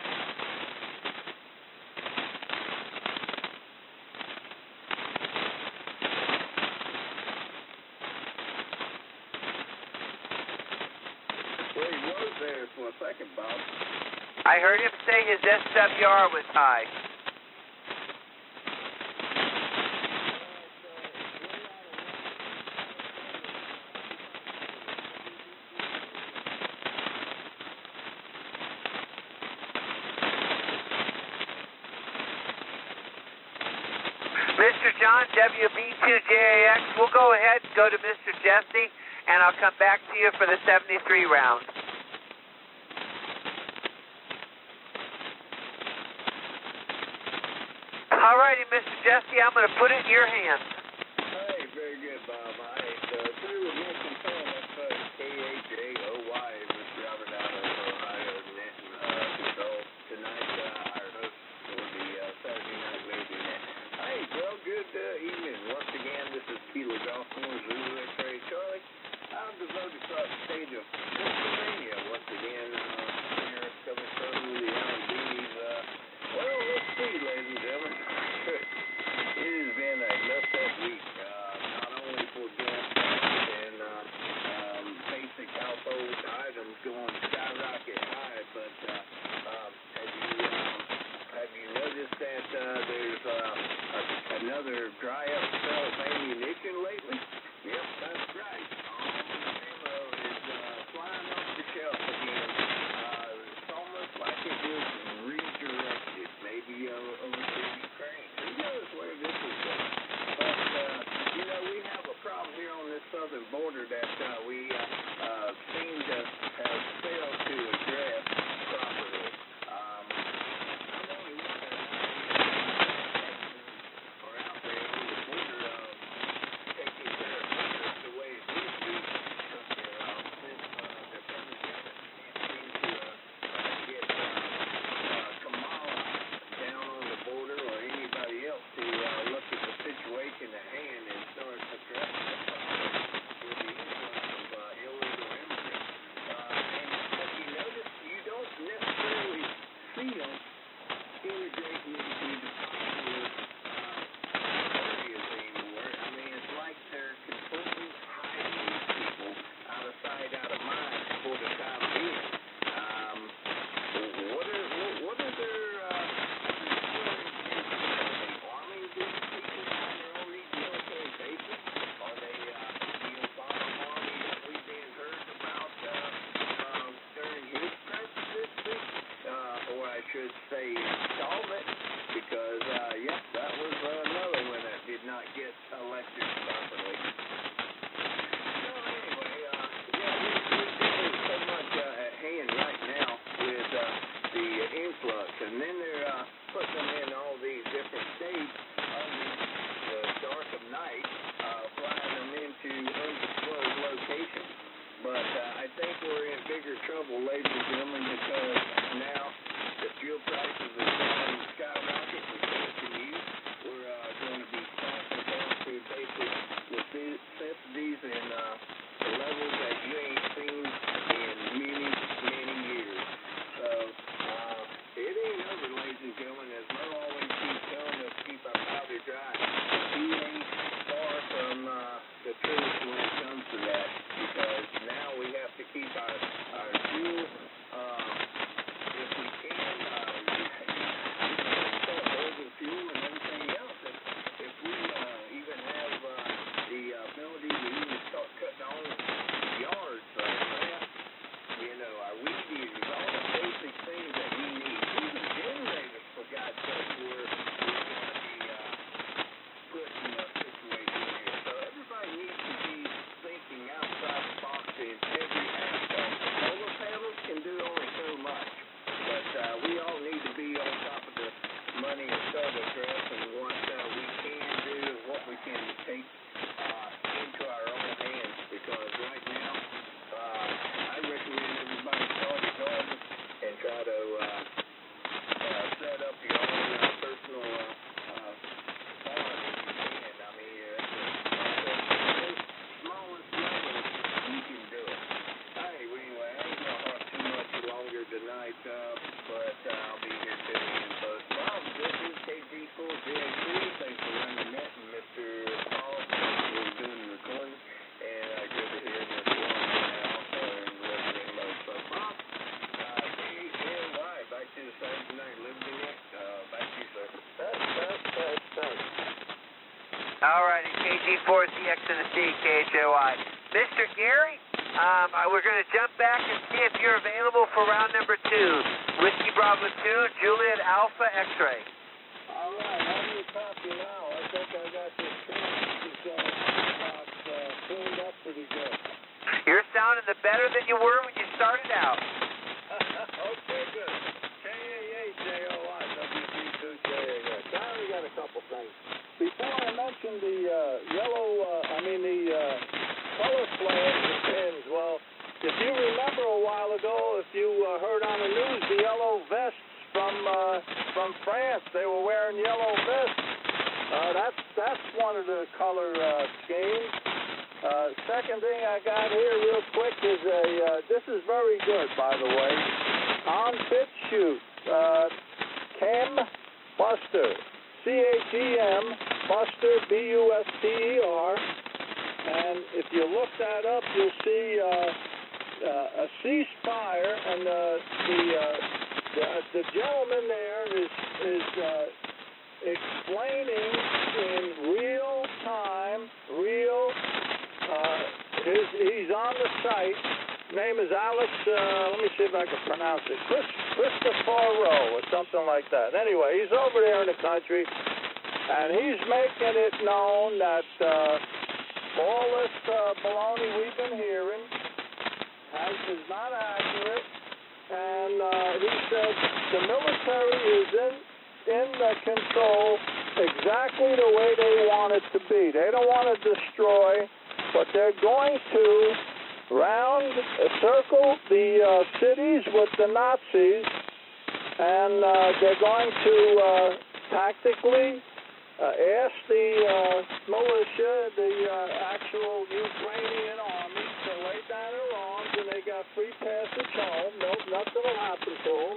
Well, he was there for a second, Bob. I heard him say his S W R was high. Mister John, W B two J A X, we'll go ahead and go to Mister Jesse, and I'll come back to you for the seventy-three round. All righty, Mister Jesse, I'm going to put it in your hands. Hey, very good, Bob. I uh, through with Nick and Tom. That's uh, K H A O Y with Robert out of Ohio. Net, uh, so tonight, uh, our host for the uh, Saturday Night Lady Net. Hey, well, good uh, evening. Once again, this is Kilo Golf Corner, Zulu X-Ray Charlie. I'm devoted to the stage of Pennsylvania. Once again, uh, here coming from the L and D's. Uh, well, let's see, ladies and gentlemen. dry up self ammunition lately? Yep, that's right. All the ammo is uh, flying off the shelf again. Uh, it's almost like it was redirected, maybe uh, over to Ukraine. Who knows where this is going? But, uh, you know, we have a problem here on this southern border that uh, we uh, uh, seem to have failed to address properly. Um, I'm only wondering or out there on the border um, taking care of business the way it used to. Because uh, since uh, the president seems to uh, get uh, uh, Kamala down on the border or anybody else to uh, look at the situation at hand and start addressing it with the influx of uh, illegal immigrants. Uh, and if you notice, you don't necessarily see them integrating into the popular uh, areas anymore. I mean, it's like they're completely hiding these people out of sight, out of mind for the time being. Um, what are what, what are their uh, arming these people when they're on these military bases? Are they uh, the Obama army that we've been heard about uh, um, during his presidency? Uh, or I should say installment, because uh, yes, that was uh, another one that did not get elected properly. So anyway, uh, yeah, we, we there's so much uh, at hand right now with uh, the influx, and then they're uh, putting them in all these different states under the dark of night, uh, flying them into undisclosed locations. But uh, I think we're in bigger trouble, ladies and gentlemen, because now the fuel prices are going to skyrocket. We can't commute. We're uh, going to be passing down to basic necessities and uh, levels that you ain't seen in many, many years. So uh, it ain't over, ladies and gentlemen. As Mo always keeps telling us, keep our powder dry. He ain't far from uh, the truth when it comes to that, because now we have to keep our, our fuel, uh, if we can, uh, start holding fuel and everything else. If, if we uh, even have uh, the ability to even start cutting on yards, uh, grass, you know, our weed eaters, all the basic things that we need, even generators, for God's sake, we're, we're going to be uh, put in a situation here. So everybody needs to be thinking outside the box in every aspect. Solar panels can do only so much, but uh, we all need to be on top of the money and start addressing what uh, we can do and what we can take uh, into our own hands, because right now uh, I recommend everybody start a garden and try to uh, uh, set up your own uh, personal uh, uh, farm if you can. I mean, uh, at the smallest level you can do it. Hey, anyway, I ain't gonna talk too much longer tonight, uh, but uh, I'll be here till the end. So, Bob, this is K G four J C. Thanks for running that, and Mister Paul was doing the recording, and uh, good to hear Mister Warren also in Liberty Mode. So, Bob, uh, K H L Y, back to the Saturday Night Liberty Net. Uh, back to you, sir. That's, that's, that's, that's. All righty, K G four C X and the C, K H O I. Mister Gary, um, I, we're going to jump back and see if you're available for round number two. Whiskey Bravo two, Juliet Alpha X-Ray. All right, how do you copy now? I think I got this transmission box uh, cleaned up pretty good. You're sounding the better than you were when you started out. Okay, good. K A H J O I, W G two J A X. I only got a couple things. Before I mention the uh, yellow, uh, I mean the uh, color flags and pins, well, if you remember a while ago, if you uh, heard on the news, the yellow vests from uh, from France, they were wearing yellow vests. Uh, that's that's one of the color uh, schemes. Uh, second thing I got here real quick is a, uh, this is very good, by the way, on pitch shoot, uh, Chem Buster, C H E M, Buster, B U S T E R, and if you look that up, you'll see uh, uh, a ceasefire, and uh, the, uh, the the gentleman there is, is uh, explaining in real His, he's on the site. Name is Alex, uh, let me see if I can pronounce it, Chris, Christopher or something like that. Anyway, he's over there in the country, and he's making it known that uh, all this uh, baloney we've been hearing has, is not accurate, and uh, he said the military is in, in the control exactly the way they want it to be. They don't want to destroy, but they're going to round, uh, circle the uh, cities with the Nazis, and uh, they're going to uh, tactically uh, ask the uh, militia, the uh, actual Ukrainian army, to lay down their arms, and they got free passage home. No, nothing will happen to them.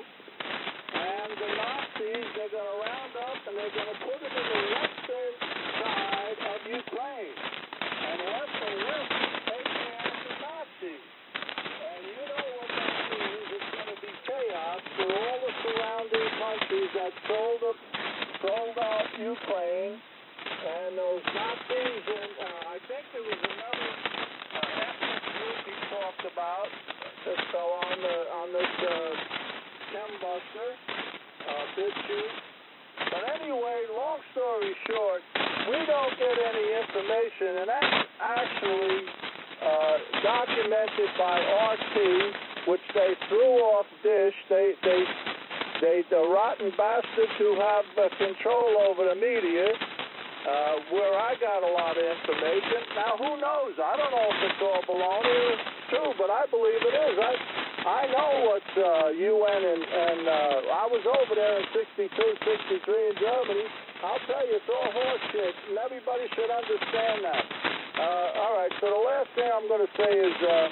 And the Nazis, they're going to round up, and they're going to put them in the western side of Ukraine. And let the left take down the Nazis. And you know what that means. It's going to be chaos for all the surrounding countries that sold up, sold out Ukraine. And those Nazis, and uh, I think there was another uh, ethnic group he talked about that fell on, the, on this uh, chembuster, uh, BitChute. But anyway, long story short, we don't get any information, and that's actually uh, documented by R T, which they threw off Dish. They, they, they, the rotten bastards who have uh, control over the media, uh, where I got a lot of information. Now, who knows? I don't know if it's all baloney or it's true, but I believe it is. I, I know what uh, U N and, and uh, I was over there in sixty-two, sixty-three in Germany. I'll tell you, it's all horse shit, and everybody should understand that. Uh, all right, so the last thing I'm going to say is uh,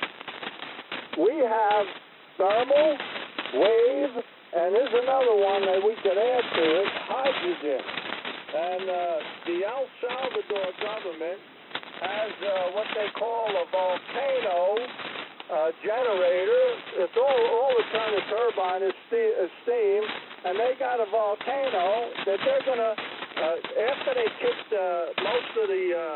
we have thermal, wave, and there's another one that we could add to it, hydrogen. And uh, the El Salvador government has uh, what they call a volcano uh, generator. It's all, all the turn the turbine is, ste- is steam, and they got a volcano that they're going to, uh, after they kicked uh, most of the uh,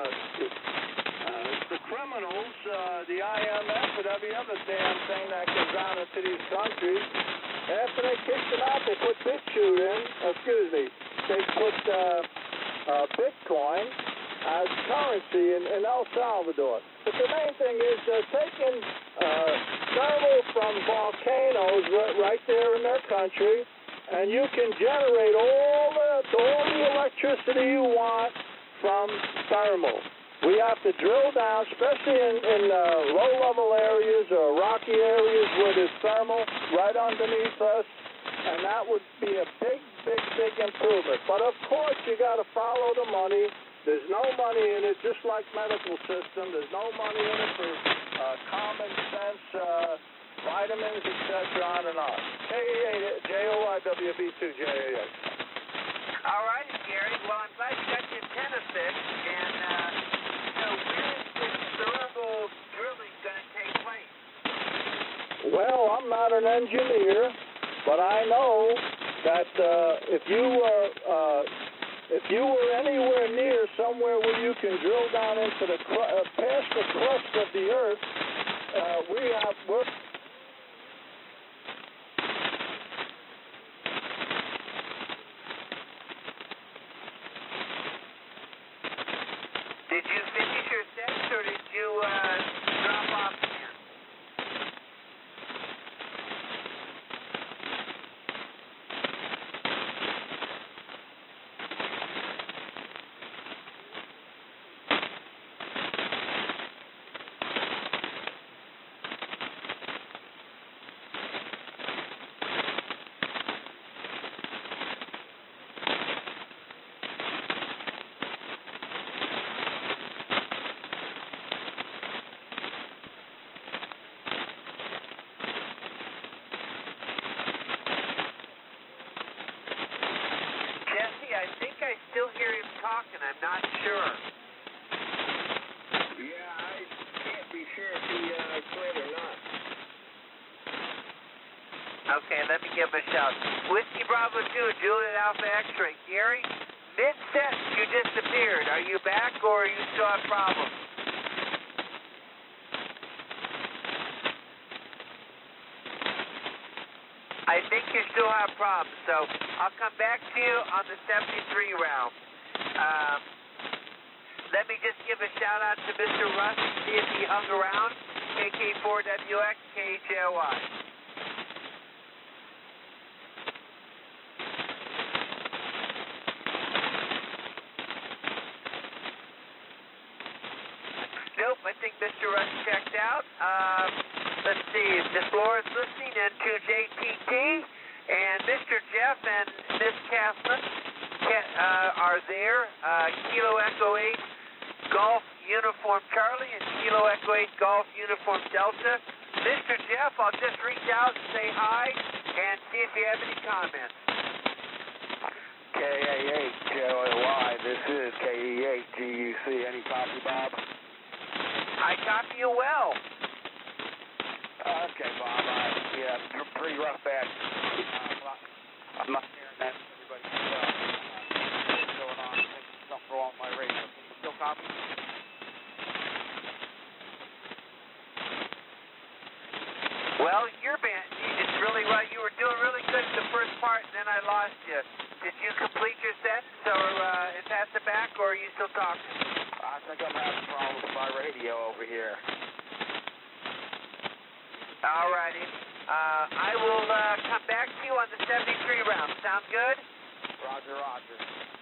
uh, the criminals, uh, the I M F and every other damn thing that goes on into these countries, after they kicked them out, they put BitChute in, excuse me, they put uh, uh, Bitcoin as currency in, in El Salvador. But the main thing is they're taking uh, thermal from volcanoes right, right there in their country, and you can generate all the, all the electricity you want from thermal. We have to drill down, especially in, in uh, low-level areas or rocky areas where there's thermal right underneath us, and that would be a big, big, big improvement. But, of course, you got to follow the money. There's no money in it, just like medical system. There's no money in it for uh, common sense, uh, vitamins, et cetera, on and on. J O Y W B two J A X. All righty, Gary. Well, I'm glad you got your antenna fixed, and uh, you know, where is this thermal drilling going to take place? Well, I'm not an engineer, but I know that uh, if you were uh, if you were anywhere near somewhere where you can drill down into the cru- uh, past the crust of the earth, uh, we have we're Did you finish your sentence, or did you uh, drop off again? I think I still hear him talking. I'm not sure. Yeah, I can't be sure if he uh, quit or not. Okay, let me give him a shout. Whiskey Bravo two, Juliet Alpha X-Ray. Gary, mid-sentence you disappeared. Are you back, or are you still have problems? still have problems. So I'll come back to you on the seventy-three round. Um, let me just give a shout out to Mister Russ and see if he hung around. K K four W X, K H J O Y. Nope, I think Mister Russ checked out. Um, let's see, Miss Laura's listening in to J T T, and Mister Jeff and Miss Kathleen uh, are there. Uh, Kilo Echo eight, Golf Uniform Charlie, and Kilo Echo eight, Golf Uniform Delta. Mister Jeff, I'll just reach out and say hi and see if you have any comments. K A eight J O Y, this is K E eight G U C. Any copy, Bob? I copy you well. Okay, Bob. Uh, yeah, it's pretty rough patch. Uh, I'm not hearing that. Everybody's uh, what's going on? Something wrong with my radio. Can you still copy? Well, your band, it's really well. You were doing really good in the first part, and then I lost you. Did you complete your sentence, or uh, and pass it back, or are you still talking? I think I'm having problems with my radio over here. All righty. Uh, I will uh, come back to you on the seventy-three round. Sound good? Roger, roger.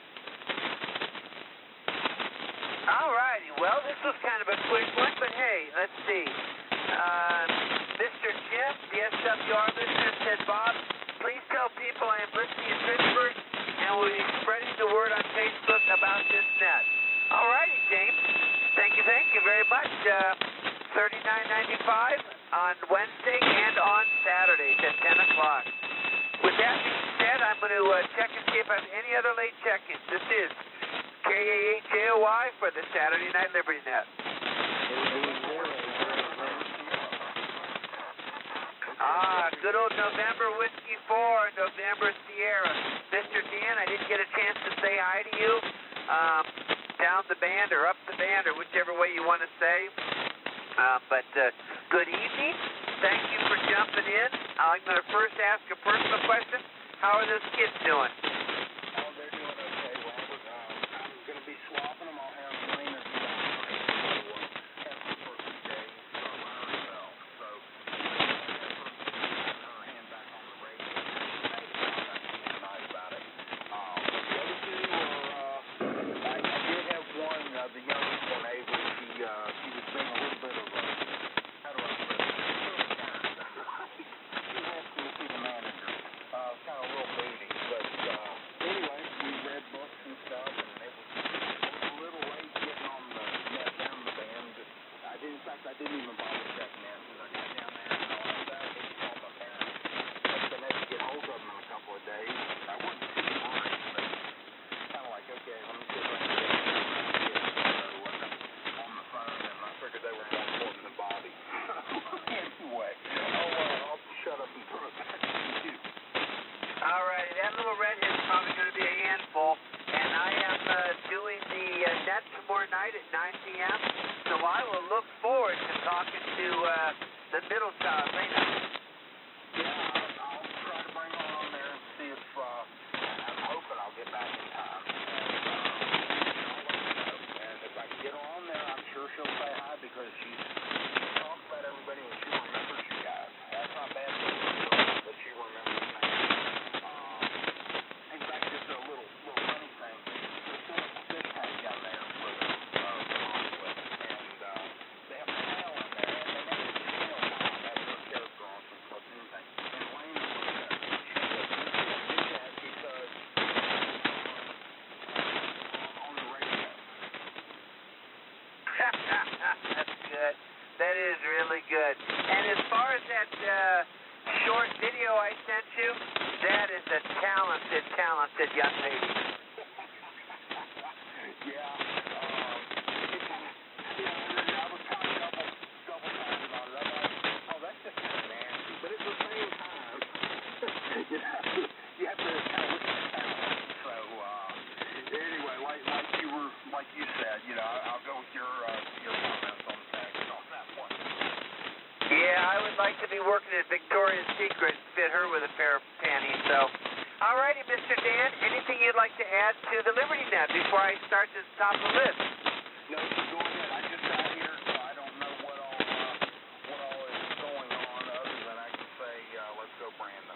All righty. Well, this was kind of a quick one, but hey, let's see. Uh, Mister Jim, the S W R listener, said, Bob, please tell people I am listening in Pittsburgh and will be spreading the word on Facebook about this net. All righty, James. Thank you, thank you very much. Uh, thirty-nine ninety-five on Wednesday and on Saturdays at ten o'clock. With that being said, I'm going to uh, check and see if I have any other late check-ins. This is K A H J O Y for the Saturday Night Liberty Net. Ah, good old November Whiskey four, November Sierra. Mister Dan, I didn't get a chance to say hi to you. Um, down the band or up the band or whichever way you want to say. Uh, but uh, good evening. Thank you for jumping in. I'm going to first ask a personal question. How are those kids doing? Oh, they're doing okay, Robert. Uh, I'm going to be swapping them. I'll have Lena do that for a few days uh, by herself. So, her hand back on the radio. Nice about it. Uh, the other two are, uh, I, I did have one, uh, the youngest one, Avery. She, uh, she was being a little bit of a, how do I put it? She wants to see the manager. Uh, kind of a little moody, but uh, anyway, we read books and stuff, and it was, it was a little late getting on the net down the band. I did, in fact, I didn't even bother checking in because I got down there and all of that. I called my parents. I've been able to get hold of them in a couple of days. I wasn't too worried, but kind of like, okay, let me see if I can get them. So I wasn't on the phone, and I figured they were more important than Bobby. Anyway, I'll, uh, I'll shut up and throw it back to you. All right, that little redhead's probably going to be a handful, and I am uh, doing the uh, net tomorrow night at nine p.m., so I will look forward to talking to uh, the middle child, Lena. Yeah, I'll, I'll try to bring her on there and see if, uh, I'm hoping I'll get back in time. And, uh, and if I can get her on there, I'm sure she'll say hi because she's, she talks about everybody and she remembers you guys. That's not bad for her, but she remembers me. In fact, just a little, little funny thing. There's still a fish tank down there for the, uh, conflict, and, uh, they have a snail in there, and they named it Snail Mom. That's her character on some cartoon thing. And Lane was uh, she did that because uh, on the radio. That's good. That is really good. And as far as that uh, short video I sent you, that is a talented, talented young lady. Yeah, um, yeah, I was kind of double, double talking about it. I thought, oh, that's just kind of nasty. But at the same time, you know, you have to kind of look at the talent. So, uh, anyway, like, like you were, like you said, you know, I'll go with your, uh, your comments on that, on that one. Yeah, I would like to be working at Victoria's Secret and fit her with a pair of panties. So, all righty, Mister Dan, anything you'd like to add to the Liberty Net before I start to the top of the list? No, go ahead. I just got here, so I don't know what all uh, what all is going on other than I can say, uh, let's go, Brandon.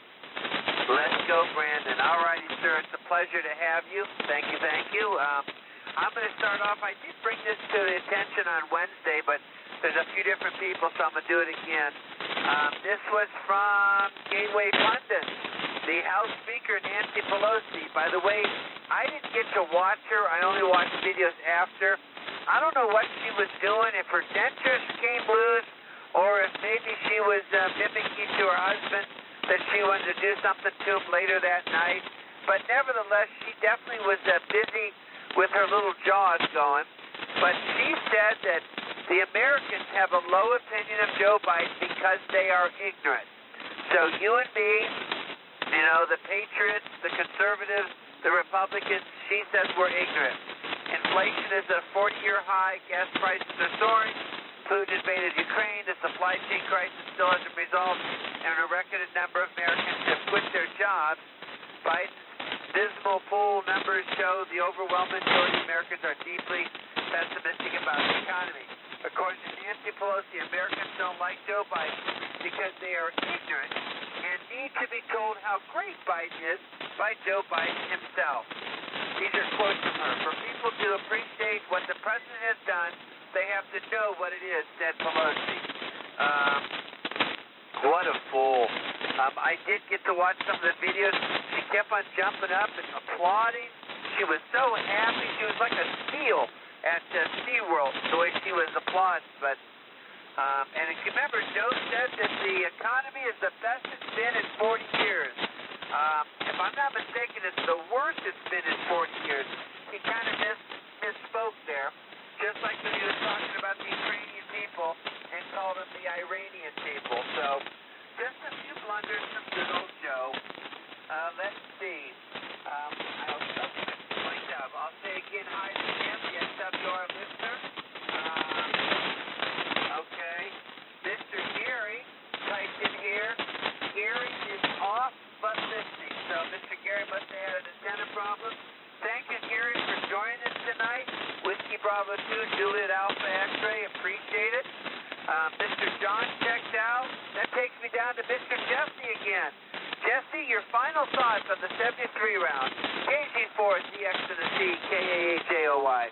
Let's go, Brandon. All righty, sir. It's a pleasure to have you. Thank you, thank you. Um, I'm going to start off. I did bring this to the attention on Wednesday, but there's a few different people, so I'm going to do it again. Um, this was from Gateway Pundit, the House Speaker, Nancy Pelosi. By the way, I didn't get to watch her. I only watched videos after. I don't know what she was doing, if her dentures came loose, or if maybe she was uh, mimicking to her husband that she wanted to do something to him later that night. But nevertheless, she definitely was uh, busy with her little jaws going. But she said that the Americans have a low opinion of Joe Biden because they are ignorant. So you and me, you know, the patriots, the conservatives, the Republicans, she says we're ignorant. Inflation is at a forty-year high. Gas prices are soaring. Putin invaded Ukraine. The supply chain crisis still hasn't resolved, and a record number of Americans have quit their jobs. Biden's dismal poll numbers show the overwhelming majority of Americans are deeply pessimistic about the economy. According to Nancy Pelosi, Americans don't like Joe Biden because they are ignorant and need to be told how great Biden is by Joe Biden himself. These are quotes from her. For people to appreciate what the president has done, they have to know what it is, said Pelosi. Um, what a fool. Um, I did get to watch some of the videos. She kept on jumping up and applauding. She was so happy. She was like a seal at uh, SeaWorld, the way she was applauding. But, um, and if you remember, Joe said that the economy is the best it's been in forty years. Um, if I'm not mistaken, it's the worst it's been in forty years. He kind of mis- misspoke there, just like when he was talking about the Ukrainian people and called them the Iranian people. So, just a few blunders from good old Joe. Uh, let's see. Um, I'll, uh, I'll say again, hi to Tim, the S W R listener. Um, okay. Mister Gary typed in here. Gary is off but listening. So Mister Gary must have had an antenna problem. Thank you, Gary, for joining us tonight. Whiskey Bravo two, Juliet Alpha X-Ray, appreciate it. Uh, Mister John checked out. That takes me down to Mister Jesse again. Jesse, your final thoughts on the seventy-three round. K G four, C X to the C, K A H A O Y.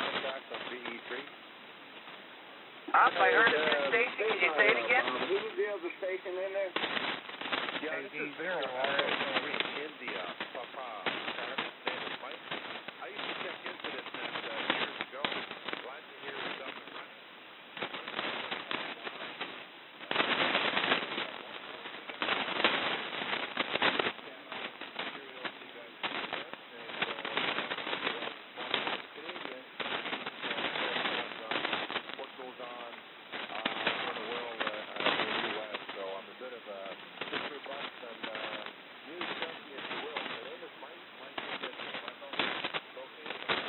Up, I heard a new station. Can you say it again? Who was the other station in there? Yeah, this is Zero R S three India, Papa. I used to check into this net uh, years ago. Glad to hear it's up and running. What goes on uh, in the world uh, uh, in the U S So I'm a bit of a history buff and uh, news junkie, if you will. My name is Mike. Mike is at located on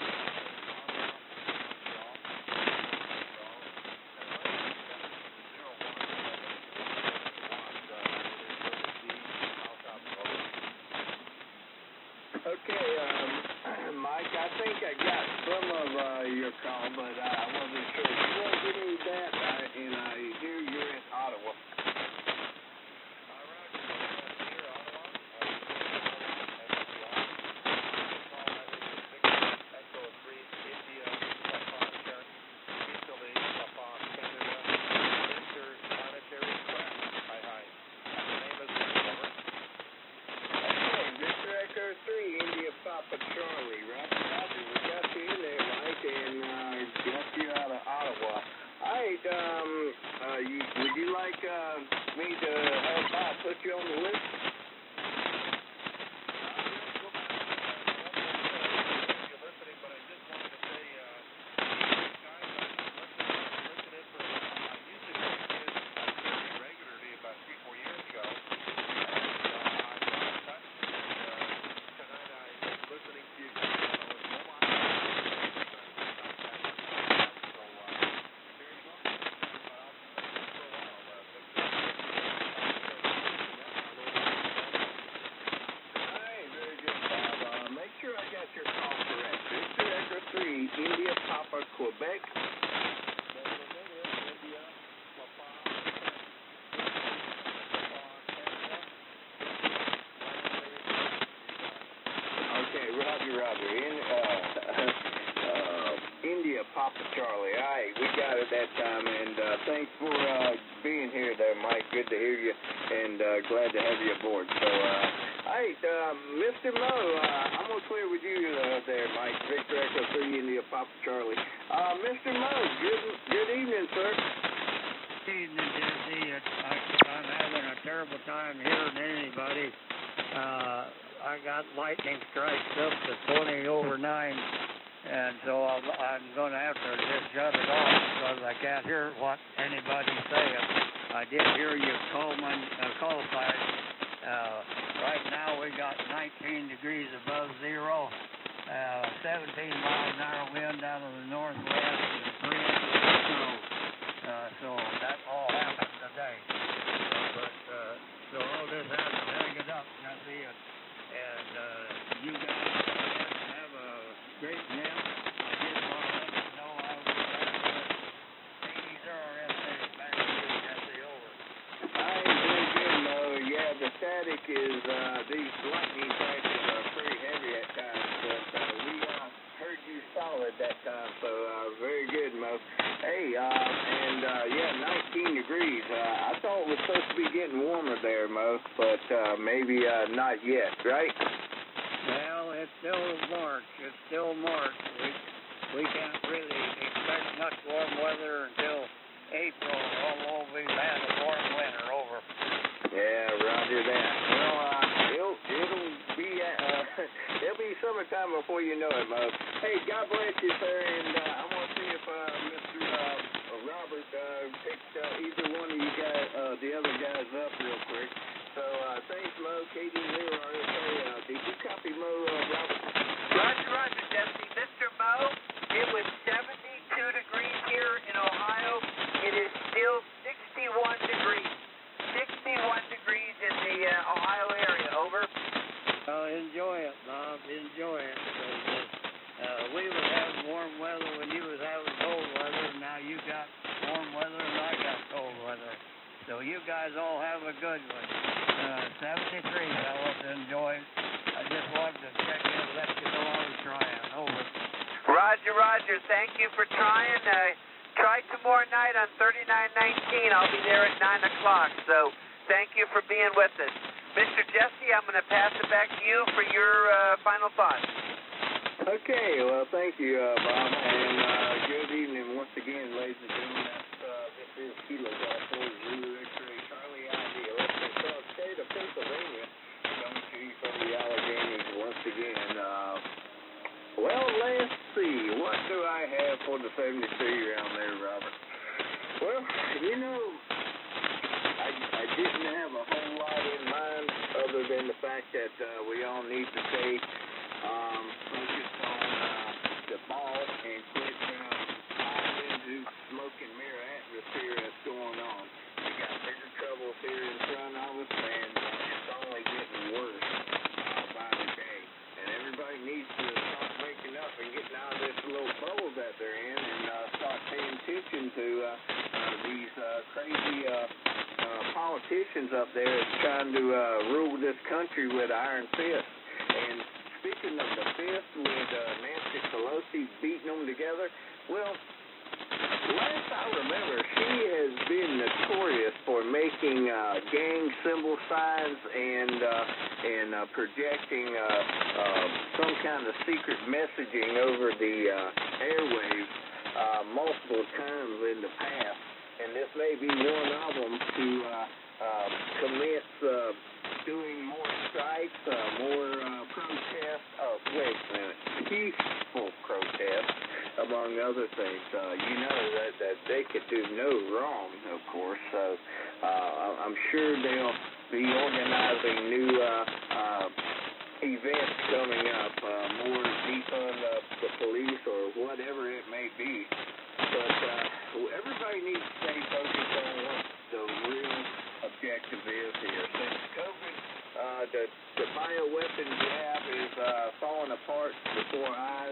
Okay, um, Mike, I think I got some of uh, your call, but uh, I wasn't sure. You want to give me that, uh, and I hear you're in Ottawa. three, India Papa Charlie, right? Roger, we got you in there, Mike, and uh, got you out of Ottawa. All right, um, uh, you, would you like uh, me to help out, put you on the list? North Quebec. Okay, Roger, Roger. In, uh, uh, India, Papa Charlie. All right, we got it that time, and uh, thanks for uh, being here there, Mike. Good to hear you, and uh, glad to have you aboard. So, uh, all right, uh, Mister Mo, uh, I'm going to clear with you uh, there, Mike. Victor Echo three, India, Papa Charlie. Uh, Mister Mo, good, good evening, sir. Good evening, Jesse. It's, I, I'm having a terrible time hearing anybody. Uh, I got lightning strikes up to twenty over nine, and so I'm, I'm going to have to just shut it off because I can't hear what anybody's saying. I did hear you call my uh, call sign. Uh, right now we got nineteen degrees above zero, uh, seventeen miles an hour wind out of the northwest, and three inches of snow. Uh, so that all happened today. But uh, so all this happened. Hang it up, Jesse, and, and uh, you guys have a great nap. I did want to let you know I was back with Hades R S A. Back to you, Jesse. Over. I am doing good, Mo. Yeah, the static is, uh, these lightning crashes are pretty heavy at times, but uh, we uh, heard you solid that time, so uh, very good, Mo. Hey, uh, and uh, yeah, nineteen degrees. Uh, I thought it was supposed to be getting warmer there, Mo, but uh, maybe uh, not yet, right? Well, it's still March. It's still March. We, we can't really expect much warm weather until April, although we've had a warm winter. Over. Yeah, roger that. Well, uh, it'll, it'll be, uh, it'll be summertime before you know it, Mo. Hey, God bless you, sir, and uh, I'm going to see if uh, Mister Uh, Robert uh, picked uh, either one of you guys, uh, the other guys up real quick. So, uh, thanks, Mo. Katie Lear, R S A. Uh, did you copy Mo, uh, Robert? Roger, Roger, Jesse. Mister Mo, it was seventy-two degrees here in Ohio. It is still sixty-one degrees. sixty-one degrees in the uh, Ohio area. Over. Well, enjoy it, Bob. Enjoy it. Uh, we was having warm weather when you was having cold weather. Now you got warm weather and I got cold weather. So you guys all have a good one. Uh, seventy-three, fellas. Enjoy it. I just wanted to check in and let you know I was trying. Over. Roger, Roger. Thank you for trying. Uh, try tomorrow night on thirty-nine nineteen. I'll be there at nine o'clock. So thank you for being with us. Mister Jesse, I'm going to pass it back to you for your uh, final thoughts. Okay, well, thank you, uh, Bob, and uh, good evening once again, ladies and gentlemen. That's, uh, this is Kilo Golf four Zulu X-Ray Charlie I D, electric South State of Pennsylvania, coming to you from the Alleghenies once again. Uh, well, let's see, what do I have for the seventy-two around there, Robert? Well, you know, I, I didn't have a whole lot in mind other than the fact that uh, we all need to stay um, focused on uh, the ball and quit uh, falling into smoke and mirror atmosphere that's going on. We got bigger troubles here in front of us, and uh, it's only getting worse uh, by the day. And everybody needs to start waking up and getting out of this little bubble that they're in and uh, start paying attention to uh, uh, these uh, crazy uh, uh, politicians up there that's trying to uh, rule this country with iron fist. And speaking of the fist with uh, Nancy Pelosi beating them together, well, last I remember, she has been notorious for making uh, gang symbol signs and uh, and uh, projecting uh, uh, some kind of secret messaging over the uh, airwaves uh, multiple times in the past. And this may be one of them to uh, uh, commence uh, doing more strikes, uh, more uh, protests. Oh, wait a minute. Peaceful protests, among other things. Uh, you know that, that they could do no wrong, of course. So uh, I'm sure they'll be organizing new uh, uh, events coming up, uh, more defund uh, the police or whatever it may be. But uh, everybody needs to stay focused on what the real objective is here. Since COVID, uh, the, the bioweapon jab is uh, falling apart before our eyes,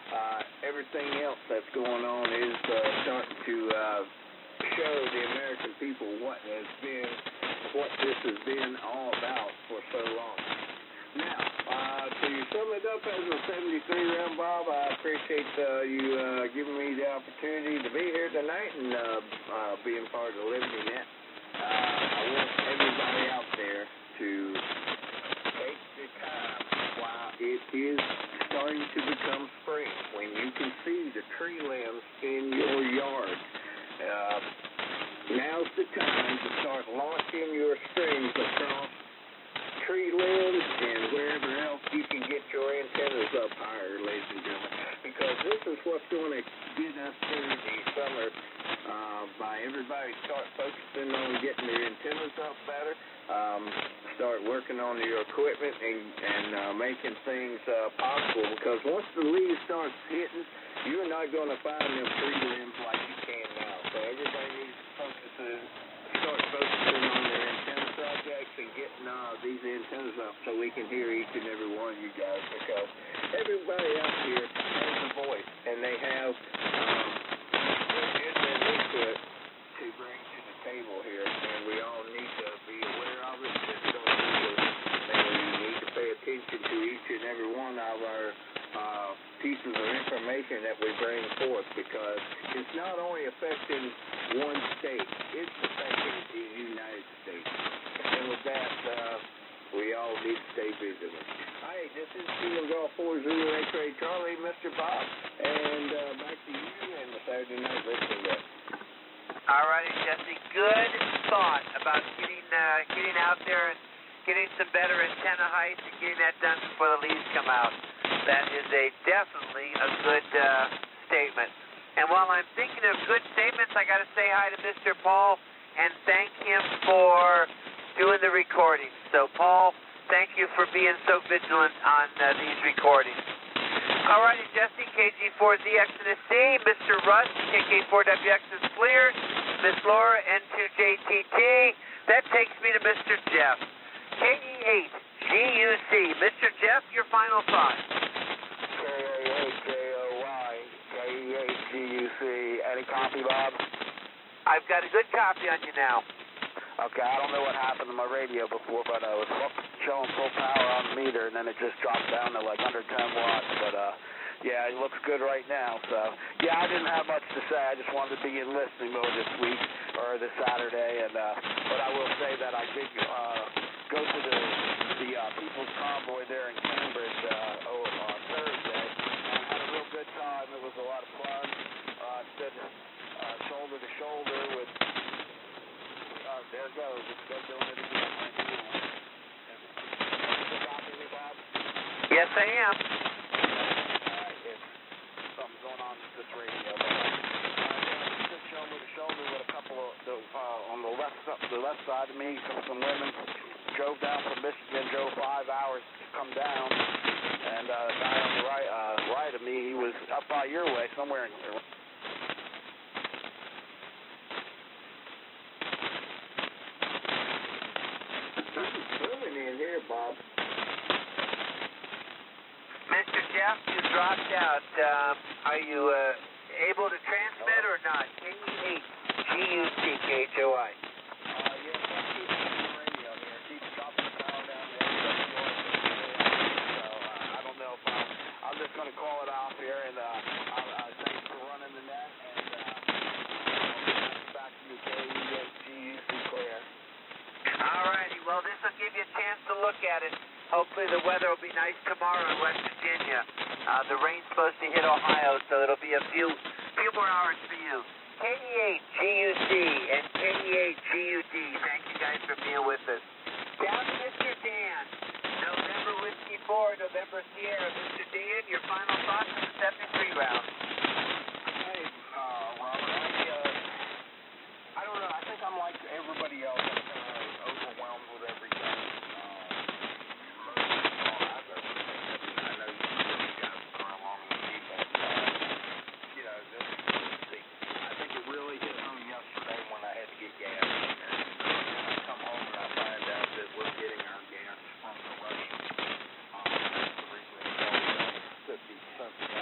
uh, everything else that's going on is uh, starting to uh, show the American people what has been, what this has been all about for so long. Now, uh, to sum it up as a seventy-three round, Bob, I appreciate uh, you uh, giving me the opportunity to be here tonight and uh, uh, being part of the Liberty Net. Uh, I want everybody out there to take the time while it is starting to become spring, when you can see the tree limbs in your yard. Uh, now's the time to start launching your strings across tree limbs and wherever else you can get your antennas up higher, ladies and gentlemen, because this is what's going to get us through the summer uh, by everybody start focusing on getting their antennas up better, um, start working on your equipment and, and uh, making things uh, possible, because once the leaves start hitting, you're not going to find them tree limbs like you can now. So everybody needs to focus in, start focusing on their antenna subjects and getting uh, these antennas up so we can hear each and every one of you guys, because everybody out here has a voice and they have um, an input to bring to the table here, and we all need to be aware of it. Just don't do it. And we need to pay attention to each and every one of our uh, pieces of information that we bring forth, because it's not only affecting one state, it's affecting the United States. And with that, uh, we all need to stay vigilant. Hi, this is Kilo Golf four Zulu X-Ray Charlie, Mister Bob, and uh, back to you and the Saturday Night Listening Desk. All righty, Jesse. Good thought about getting uh, getting out there and getting some better antenna height and getting that done before the leaves come out. That is a definitely a good uh, statement. And while I'm thinking of good statements, I got to say hi to Mister Paul and thank him for doing the recording. So, Paul, thank you for being so vigilant on uh, these recordings. All righty, Jesse, K G four Z X in the C, Mister Russ, K K four W X is cleared, Miss Laura, N two J T T. That takes me to Mister Jeff, K E eight G U C. Mister Jeff, your final thoughts. K A eight J O Y, K E eight G U C. Any copy, Bob? I've got a good copy on you now. Okay, I don't know what happened to my radio before, but uh, it was showing full power on the meter, and then it just dropped down to like under ten watts. But uh, yeah, it looks good right now. So yeah, I didn't have much to say. I just wanted to be in listening mode this week or this Saturday, and uh, but I will say that I did uh, go to the the uh, People's Convoy there in Cambridge uh, oh, on Thursday, and had a real good time. It was a lot of fun. Uh, stood uh, shoulder to shoulder with. Uh, there it goes. It's still doing it again. Bob? Yes, I am. Uh, it's something going on with this radio. But, uh, stood shoulder to shoulder with a couple of the, uh, on the left the left side of me. Some, some women drove down from Michigan, drove five hours to come down, and uh, the guy on the right uh, right of me, he was up by your way somewhere in. In here, Bob. Mister Jeff, you dropped out. Um, are you uh, able to transmit or not? K E eight G U C K H O I. Uh, yeah, that's keeping the radio here. Keep dropping the power down there. So uh, I don't know if I'm, I'm just going to call it off here, and uh, I'll, uh, thanks for running the net, and uh, back to you, K E eight G U C clear. All righty. Well, this will give you a chance to look at it. Hopefully the weather will be nice tomorrow in West Virginia. Uh, the rain's supposed to hit Ohio, so it'll be a few few more hours for you. K E eight G U C and K E eight G U D. Thank you guys for being with us. Down to Mister Dan. November Whiskey four, November Sierra. Mister Dan, your final thoughts on the seventy-three round. Hey, uh, Robert, I, uh, I don't know. I think I'm like everybody else. I'm kind of overwhelmed with everything. Something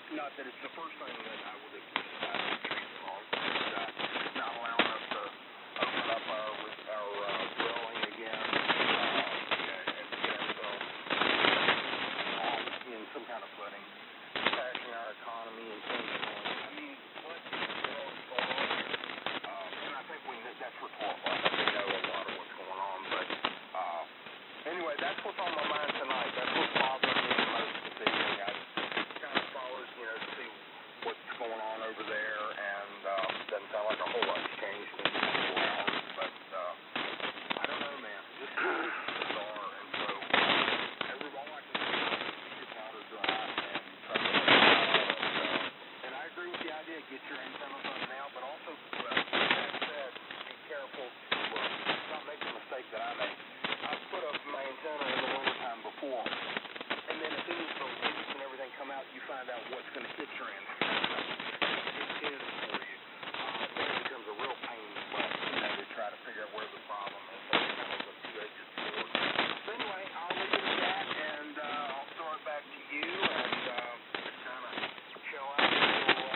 not that it's the first thing that I would have uh, treated them on, but uh, not allowing us to open up our, our uh, drilling again, uh, yeah, and get ourselves uh, in some kind of footing, crashing our economy and things like that. I mean, what in the world is going on here? Uh, and I think we that's rhetorical. I think we know a lot of what's going on, but uh, anyway, that's what's on my mind tonight. That's what's bothering me the most this evening. I kind of followed, you know, to see what's going on over there, and um, doesn't sound like a whole lot's changed in twenty-four hours, but uh, I don't know, man. This is bizarre, and so every all I can do is keep your powder dry and try to make it out. Uh, and I agree with the idea, get your antennas up now, but also, uh, that said, be careful to uh, not make the mistake that I made. I've put up my antenna in the wintertime before, and then as soon as the leaves and everything come out, you find out what's going to hit your antenna. It is for you. Uh, then it becomes a real pain in the butt, you know, to try to figure out where the problem is. So it's kind of a two-edged sword. So anyway, I'll leave it at that, and uh, I'll throw it back to you, and uh, just kind of chill out until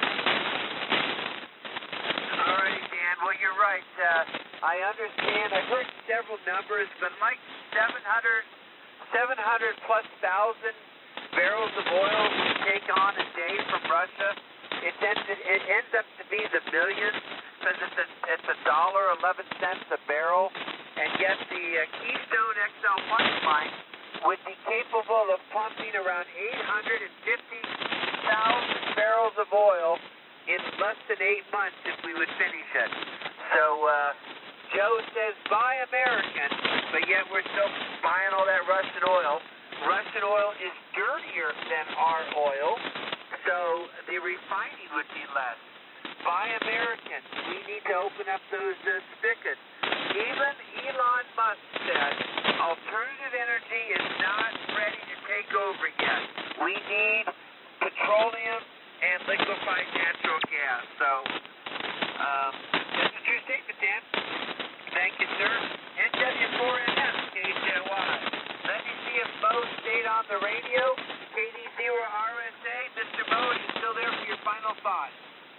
uh, All righty, Dan. Well, you're right. Uh, I understand. I've heard several numbers, but like seven hundred, seven hundred plus thousand barrels of oil we take on a day from Russia. It ends, it ends up to be the millions because it's a, it's a dollar eleven cents a barrel, and yet the uh, Keystone X L pipeline would be capable of pumping around eight hundred fifty thousand barrels of oil in less than eight months if we would finish it. So uh, Joe says buy American, but yet we're still buying all that Russian oil. Russian oil is dirtier than our oil, so the refining would be less. Buy American. We need to open up those uh, spigots. Even Elon Musk said alternative energy is not ready to take over yet. We need petroleum and liquefied natural gas. So, um, that's a true statement, Dan. Thank you, sir. N W four N S, K J Y. Let me see if Mo stayed on the radio. K D zero R S A. Mister Mo, are you still there for your final thought?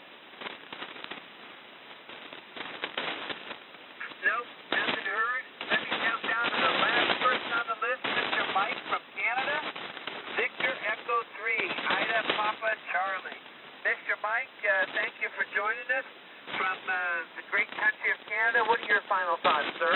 Nope, nothing heard. Let me jump down to the last person on the list, Mister Mike from Canada. Victor Echo three, Ida Papa Charlie. Mister Mike, uh, thank you for joining us from uh, the great country of Canada. What are your final thoughts, sir?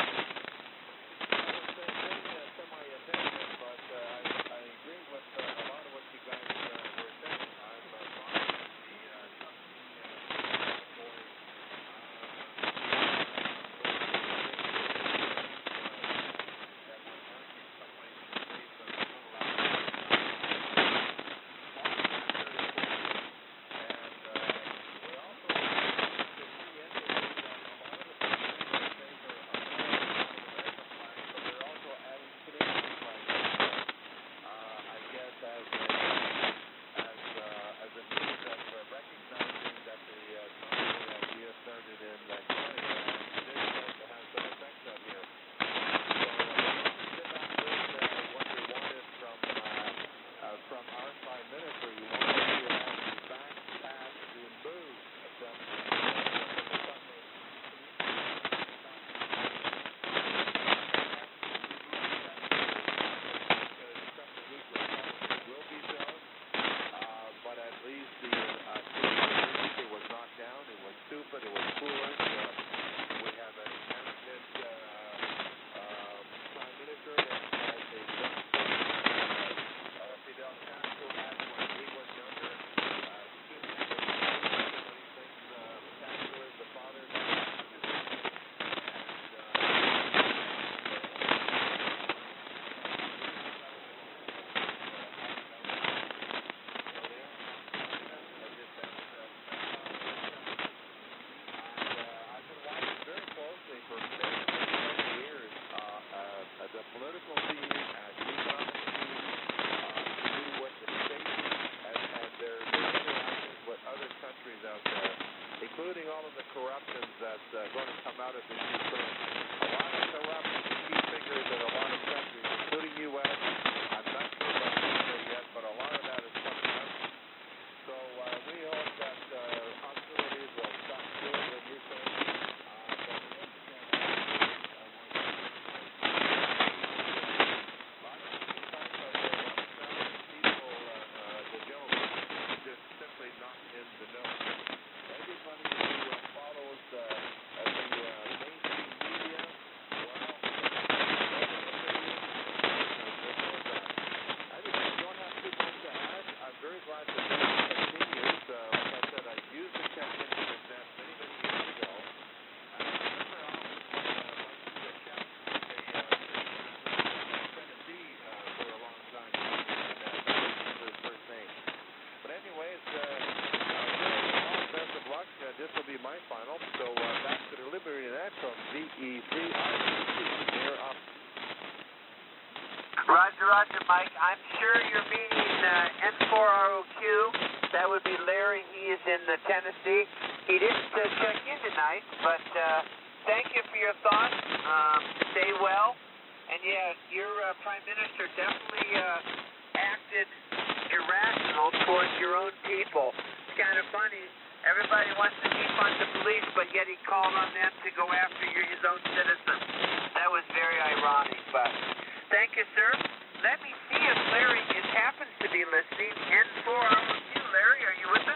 Roger, Roger, Mike. I'm sure you're meeting uh, N four R O Q. That would be Larry. He is in uh, Tennessee. He didn't uh, check in tonight, but uh, thank you for your thoughts. Um, stay well. And, yeah, your uh, Prime Minister definitely uh, acted irrational towards your own people. It's kind of funny. Everybody wants to defund the police, but yet he called on them to go after your, his own citizens. That was very ironic, but thank you, sir. Let me see if Larry is, happens to be listening. N four R O Q, Larry, are you with us?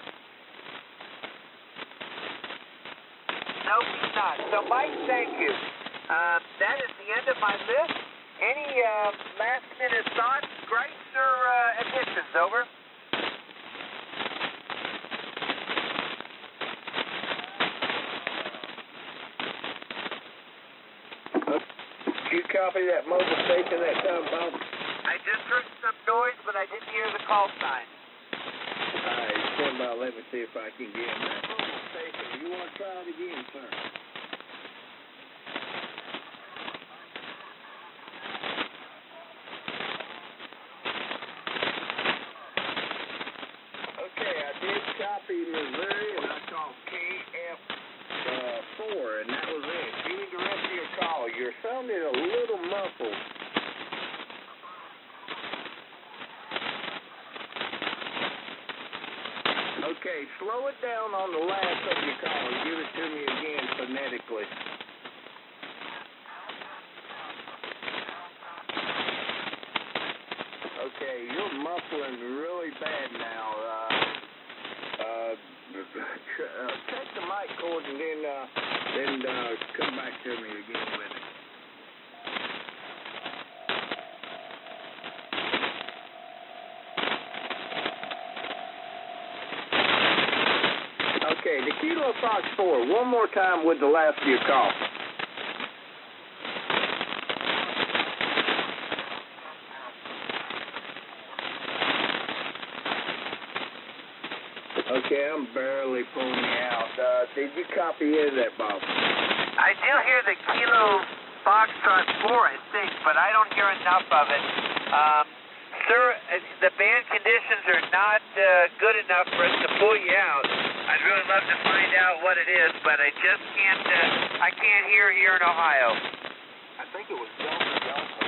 No, he's not. So, Mike, thank you. Uh, that is the end of my list. Any uh, last-minute thoughts, gripes, or uh, additions? Over. Did you copy that mobile station that time, Bob? I just heard some noise, but I didn't hear the call sign. All right, stand by. Let me see if I can get that mobile station. You want to try it again, sir? Okay, I did copy Missouri, and I called K F four, and that was it. Give me the rest of your call. You're sounding a little muffled. Okay, slow it down on the last of your call and give it to me again phonetically. Okay, you're muffling really bad now. Uh, uh, uh, check the mic cord and then, uh, then uh, come back to me again with it. Okay, the Kilo Fox four, one more time with the last of your call. Okay, I'm barely pulling you out. Uh, did you copy any of that, Bob? I do hear the Kilo Foxtrot four, I think, but I don't hear enough of it. Um, sir, the band conditions are not uh, good enough for us to pull you out. I'd really love to find out what it is, but I just can't, uh, I can't hear here in Ohio. I think it was Delta Delta.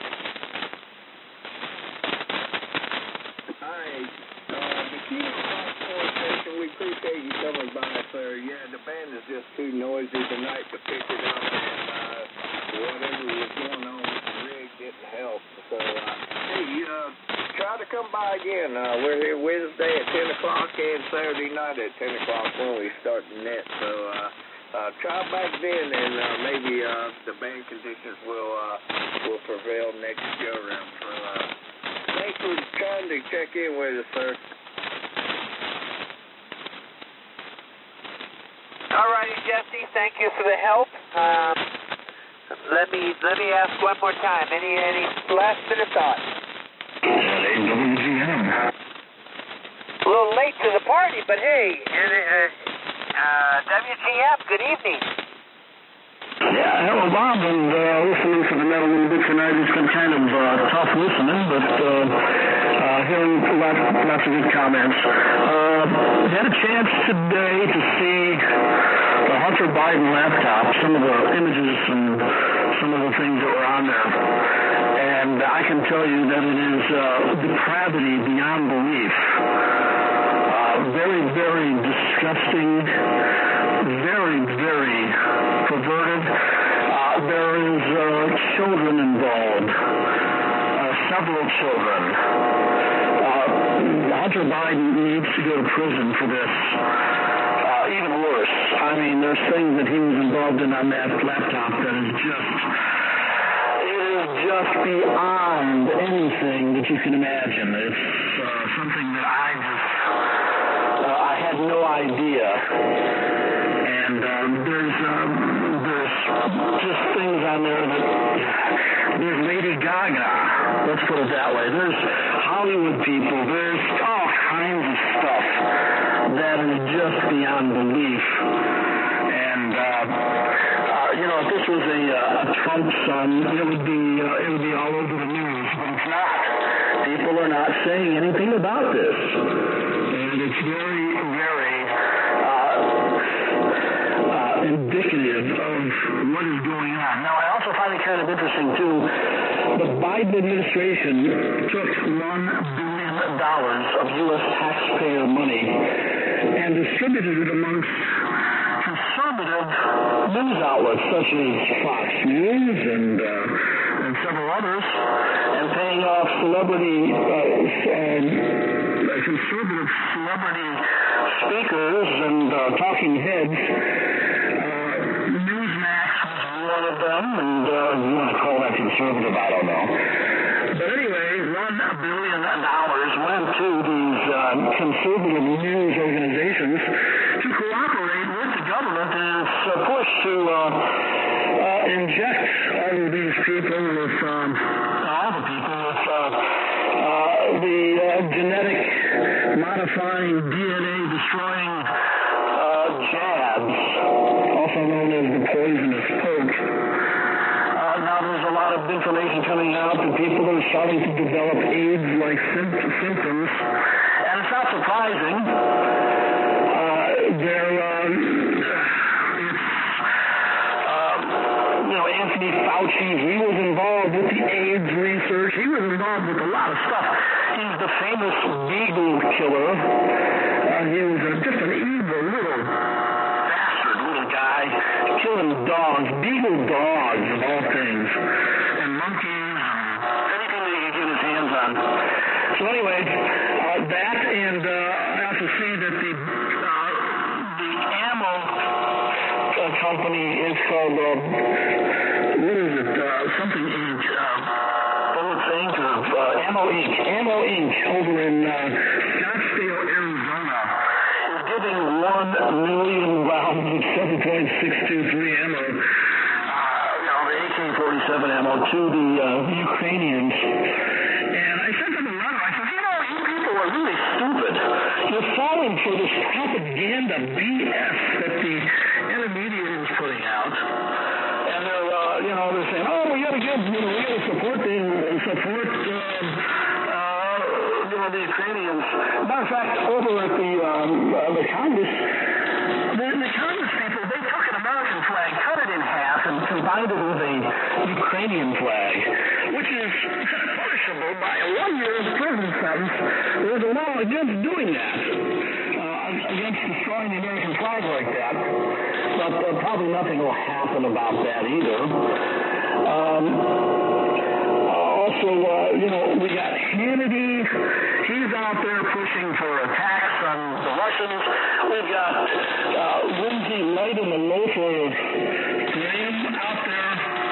All right. Uh, the Kilo Fox four station, we appreciate you coming by, sir. Yeah, the band is just too noisy tonight to pick it up, and uh, whatever was going on with the rig didn't help. So, uh, hey, uh, try to come by again. Uh, we're here Wednesday at ten o'clock and Saturday night at ten o'clock when we start the net. So, uh, uh, try back then, and uh, maybe uh, the band conditions will uh, will prevail next go round. So, uh, thanks for trying to check in with us, sir. All righty, Jesse, thank you for the help. Um, let me let me ask one more time. Any any last minute thoughts? W G M. A little late to the party, but hey, and, uh, uh, W G M, good evening. Yeah, hello, Bob, and uh, listening to the metal music tonight has been kind of uh, tough listening, but uh, uh, hearing lots, lots of good comments. Uh, had a chance today to see the Hunter Biden laptop, some of the images and some of the things that were on there, and I can tell you that it is uh, depravity beyond belief. Uh, very, very disgusting, very, very perverted. Uh, there is uh, children involved, uh, several children. Uh, Hunter Biden needs to go to prison for this. Uh, even worse, I mean, there's things that he was involved in on that laptop that is just, it is just beyond anything that you can imagine. It's uh, something that I just, uh, I had no idea. And um, there's, um, there's just things on there that, there's Lady Gaga, let's put it that way. There's Hollywood people, there's all kinds of stuff that is just beyond belief. And, uh, uh, you know, if this was a, uh, a Trump son, it would be, uh, it would be all over the news, but it's it's not. People are not saying anything about this. And it's very, very uh, uh, indicative of what is going on. Now, I also find it kind of interesting, too. The Biden administration took one billion dollars of U S taxpayer money and distributed it amongst conservative news outlets such as Fox News and uh, and several others, and paying off celebrity, uh, um, conservative celebrity speakers and uh, talking heads. Uh, Newsmax was one of them, and uh, you want to call that conservative, I don't know. But anyway, one billion dollars went to these uh, conservative news organizations to cooperate with the government in its uh, push to uh, uh, inject all of these people with, um, all the people with uh, uh, the uh, genetic modifying D N A destroying uh, jabs, also known as the poisonous poke. Uh, now there's a lot of information coming out that people are starting to develop AIDS-like symptoms, and it's not surprising. Uh, they're, um, it's, um, you know, Anthony Fauci, he was involved with the AIDS research. He was involved with a lot of stuff. He's the famous beagle killer. Uh, he was a, just an evil little bastard little guy, killing dogs, beagle dogs of all things, and monkeys, and anything that he could get his hands on. So anyway, uh, that, and uh, I also see that the uh, the ammo uh, company is called, uh, what is it, uh, something Inc, uh, Bullets Inc, or uh, Ammo Inc, Ammo Inc over in uh, Scottsdale, Arizona, is giving one million rounds of seven point six two three ammo, uh, you know, the A K forty-seven ammo to the uh, Ukrainians. And I sent them a letter. I said, you know, you people are really stupid. You're falling for this propaganda B S that the intermediary is putting out. And they're, uh, you know, they're saying, oh, we gotta give, you know, we gotta support the, support, um, uh, you know, the Ukrainians. Matter of fact, over at the, um, uh, the Congress, the, the Congress people, they took an American flag, cut it in half, and combined it with a Ukrainian flag, which is punishable by a one-year prison sentence. There's a law against doing that, uh, against destroying the American flag like that. But uh, probably nothing will happen about that either. Um, also, uh, you know, we got Hannity. He's out there pushing for attacks on the Russians. We've got uh, Lindsay Light in the loafer Graham out there.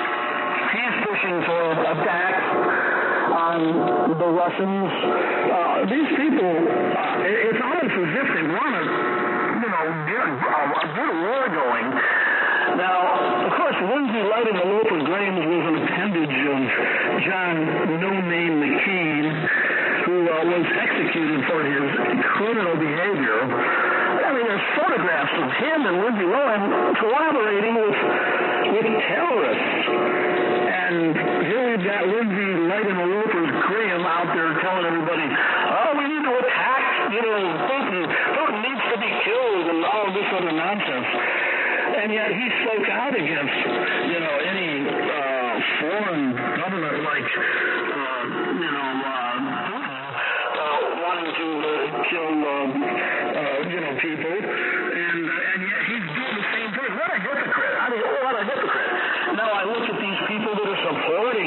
He's pushing for attacks on the Russians. Uh, these people, uh, it's almost as if they want to, you know, get uh, a good war going. Now, of course, Lindsay Light and the Loafer Grahams was an appendage of John No Name McCain, who uh, was executed for his criminal behavior. I mean, there's photographs of him and Lindsay Lohan collaborating with with terrorists. And here we've got Lindsay Light and the Loafer Graham out there telling everybody, oh, we need to attack, you know, Putin. Putin needs to be killed and all this other nonsense. And yet he spoke out against, you know, any uh, foreign government like, uh, you know, uh, Putin uh, wanting to uh, kill, uh, uh, you know, people. And and yet he's doing the same thing. What a hypocrite. I mean, what a hypocrite. Now I look at these people that are supporting,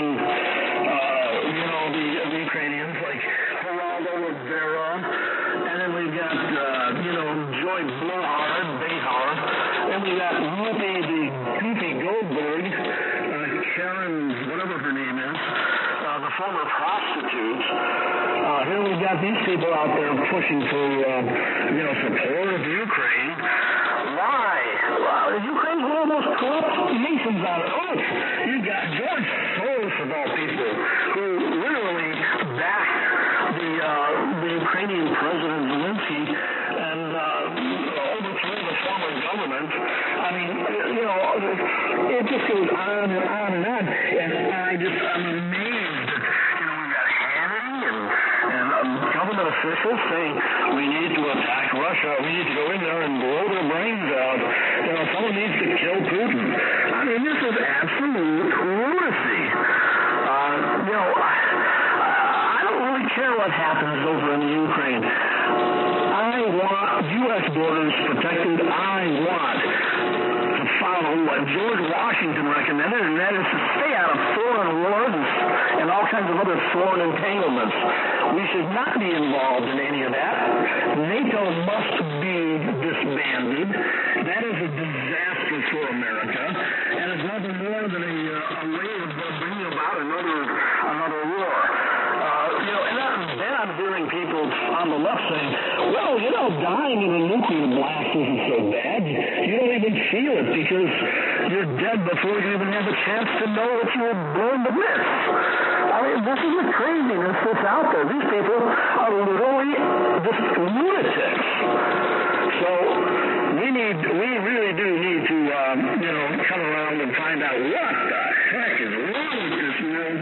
uh, you know, the, the Ukrainians, like Geraldo Rivera, and then we've got, uh, you know, Joy Behar, Behar, and we got Whoopi, the Whoopi Goldberg, uh, Karen, whatever her name is, uh, the former prostitute. Uh, here we've got these people out there pushing for, uh, you know, support of Ukraine. Why? Well, Ukraine's one of the most corrupt nations on earth. You've got George Soros, of all people, who literally backed the, uh, the Ukrainian President Zelensky and uh, overthrew the former government. I mean, you know, it just goes on and on and on. And I just, I'm amazed that, you know, we've got officials saying we need to attack Russia, we need to go in there and blow their brains out. You know, someone needs to kill Putin. I mean, this is absolute lunacy. Uh, you know, I, I don't really care what happens over in the Ukraine. I want U S borders protected. I want to follow what George Washington recommended, and that is to stay out of foreign wars and, and all kinds of other foreign entanglements. We should not be involved in any of that. NATO must be disbanded. That is a disaster for America, and it's nothing more than a, uh, a way of uh, bringing about another another war. Uh, you know, and then I'm hearing people on the left saying, well, you know, dying in a nuclear blast isn't so bad. You don't even feel it because you're dead before you even have a chance to know what you were born to miss. I mean, this is the craziness that's out there. These people are literally just lunatics. So we need, we really do need to, um, you know, come around and find out what the heck is wrong with this world.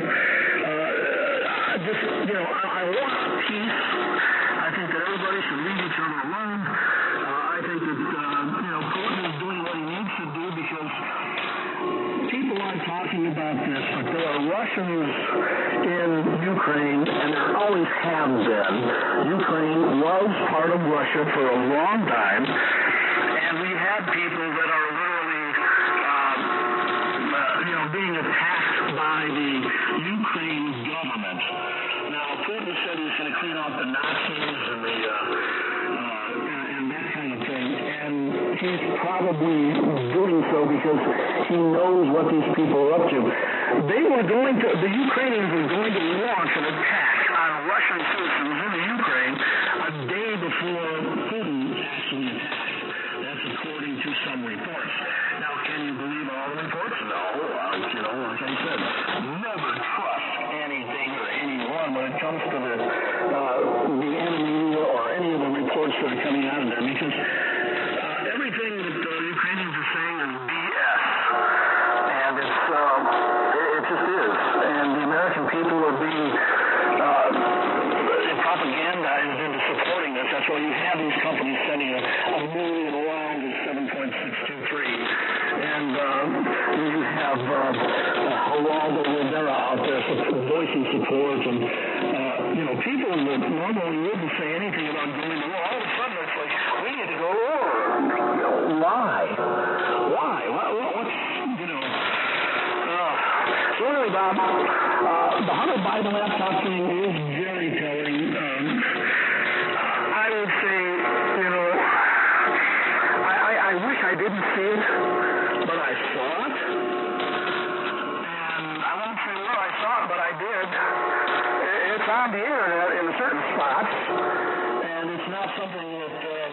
Just, you know, I, I want peace. I think that everybody should leave each other alone. Uh, I think that, uh, you know, Putin is doing what he needs to do because people aren't talking about this, but there are Russians in Ukraine, and there always have been. Ukraine was part of Russia for a long time, and we have people that are literally, um, uh, you know, being attacked by the Ukraine government. Putin said he's going to clean out the Nazis and the uh, uh, and that kind of thing, and he's probably doing so because he knows what these people are up to. They were going to, the Ukrainians were going to launch an attack on Russian citizens in the Ukraine a day before Putin actually attacked. That's according to some reports. Now, can you believe all the reports? No. Uh, you know, like I said, never trust anything or anyone when it comes to the uh, the enemy or any of the reports that are coming out of there, because uh, everything that the uh, Ukrainians are saying is B S, and it's um, it, it just is. And the American people are being uh, propagandized into supporting this. That's why you have these companies sending a, a million rounds of seven point six two three, and um, you have uh, Geraldo Rivera out there voicing support, and uh, you know, people that normally wouldn't say anything about going to war, all of a sudden it's like, we need to go to war. Why? Why? What, what, what's, you know, uh, so anyway, Bob, uh, the Hunter Biden laptop thing is very telling. Um, I would say, you know, I, I, I wish I didn't see it, but I saw it. But I did. It's on the internet in certain spots, and it's not something that uh,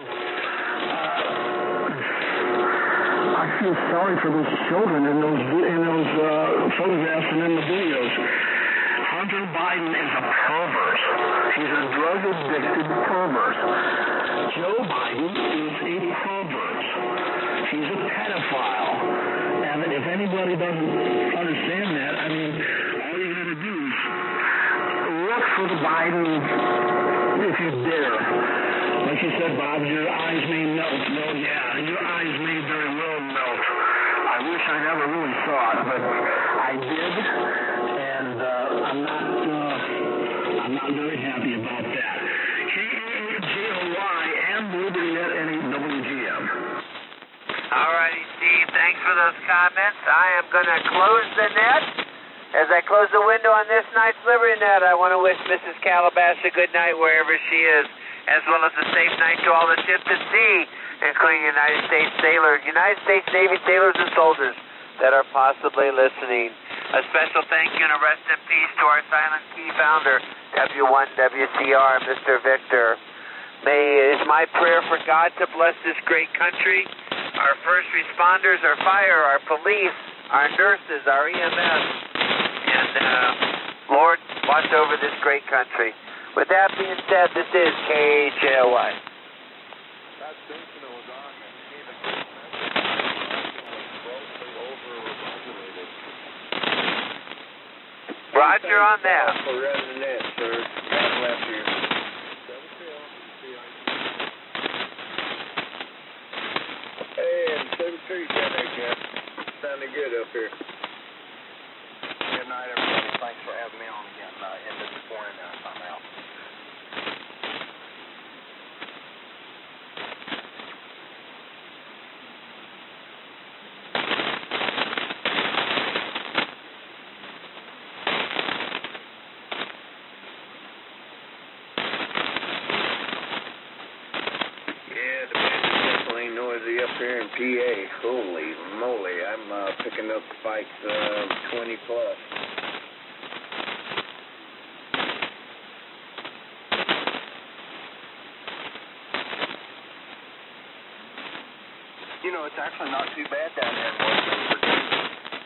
uh, I feel sorry for those children in those in those uh, photographs and in the videos. Hunter Biden is a pervert. He's a drug-addicted pervert. Joe Biden is a pervert. He's a pedophile. And if anybody doesn't understand that, I mean, all you got to do is look for the Biden, if you dare. Like you said, Bob, your eyes may melt. No, yeah, your eyes may very well melt. I wish I never really saw it, but I did, and uh, I'm not, uh, I'm not very happy about that. K A J O Y and LibertyNet and W G M. All righty, Steve. Thanks for those comments. I am going to close the net. As I close the window on this night's LibertyNet, I want to wish Missus Calabash a good night wherever she is, as well as a safe night to all the ships at sea, including United States sailors, United States Navy sailors and soldiers that are possibly listening. A special thank you and a rest in peace to our Silent Key founder, W one W C R, Mister Victor. May, it's my prayer for God to bless this great country, our first responders, our fire, our police, our nurses, our E M S, and uh, Lord, watch over this great country. With that being said, this is K A J O Y. That station was on and gave a great message. Was grossly over-regulated. Roger on that. For running the net, sir. God bless you. plenty good up here. Good night, everybody. Thanks for having me on again. Uh, ended this morning and I'm out. Yeah, the band is definitely noisy up here in P A. Holy moly, I'm uh, picking up spikes uh, twenty plus. You know, it's actually not too bad down there in Western Virginia.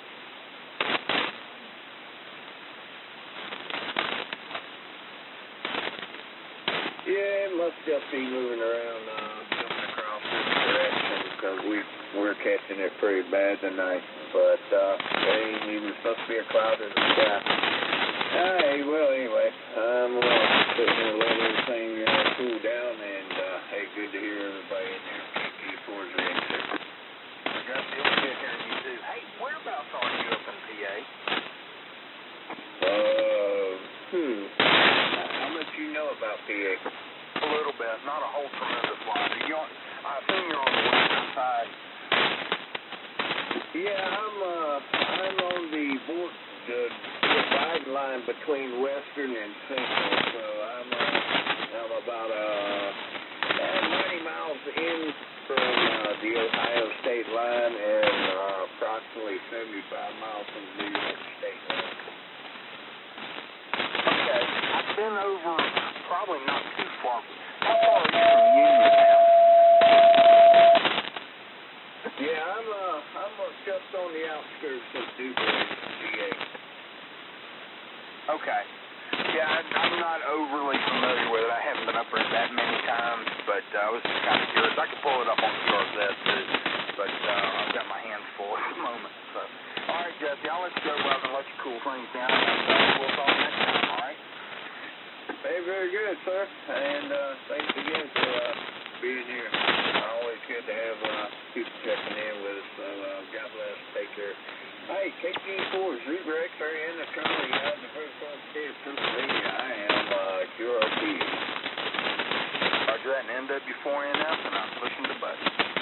Yeah, it must just be moving around, uh, coming across this direction because we we're catching it pretty bad tonight. But uh, it ain't even supposed to be a cloud in the sky. Hey, well, anyway, I'm uh, sitting here letting everything uh, cool down, and uh, hey, good to hear everybody in there. K K four is in there. Gus, it's good hearing you too. Hey, whereabouts are you up in P A? Uh, hmm. How much you know about P A? A little bit, not a whole tremendous lot. You're on, I assume you're on the western side. Yeah, I'm uh, I'm on the board, the divide line between Western and Central, so I'm uh, I'm about uh, ninety miles in from uh, the Ohio state line and uh, approximately seventy-five miles from the New York state line. Okay, I've been over probably not too far. How far are you from Uniontown? Yeah, I'm uh, I'm uh, just on the outskirts of Dewberry, P A. Okay. Yeah, I, I'm not overly familiar with it. I haven't been up there that many times, but uh, I was just kind of curious. I could pull it up on the G R Z too, but uh, I've got my hands full at the moment. So, all right, Jesse, I'll let you go, brother, and let you cool things down, and uh, we'll talk next time. All right? Hey, very good, sir. And uh, thanks again for uh, being here. Always good to have uh, people checking in with us. So uh, God bless. Take care. Hey, K T four, Zebra X-ray in the Charlie out of the first one state of Pennsylvania. I am uh, Q R T. Roger that, and N W four N F, and I'm pushing the button.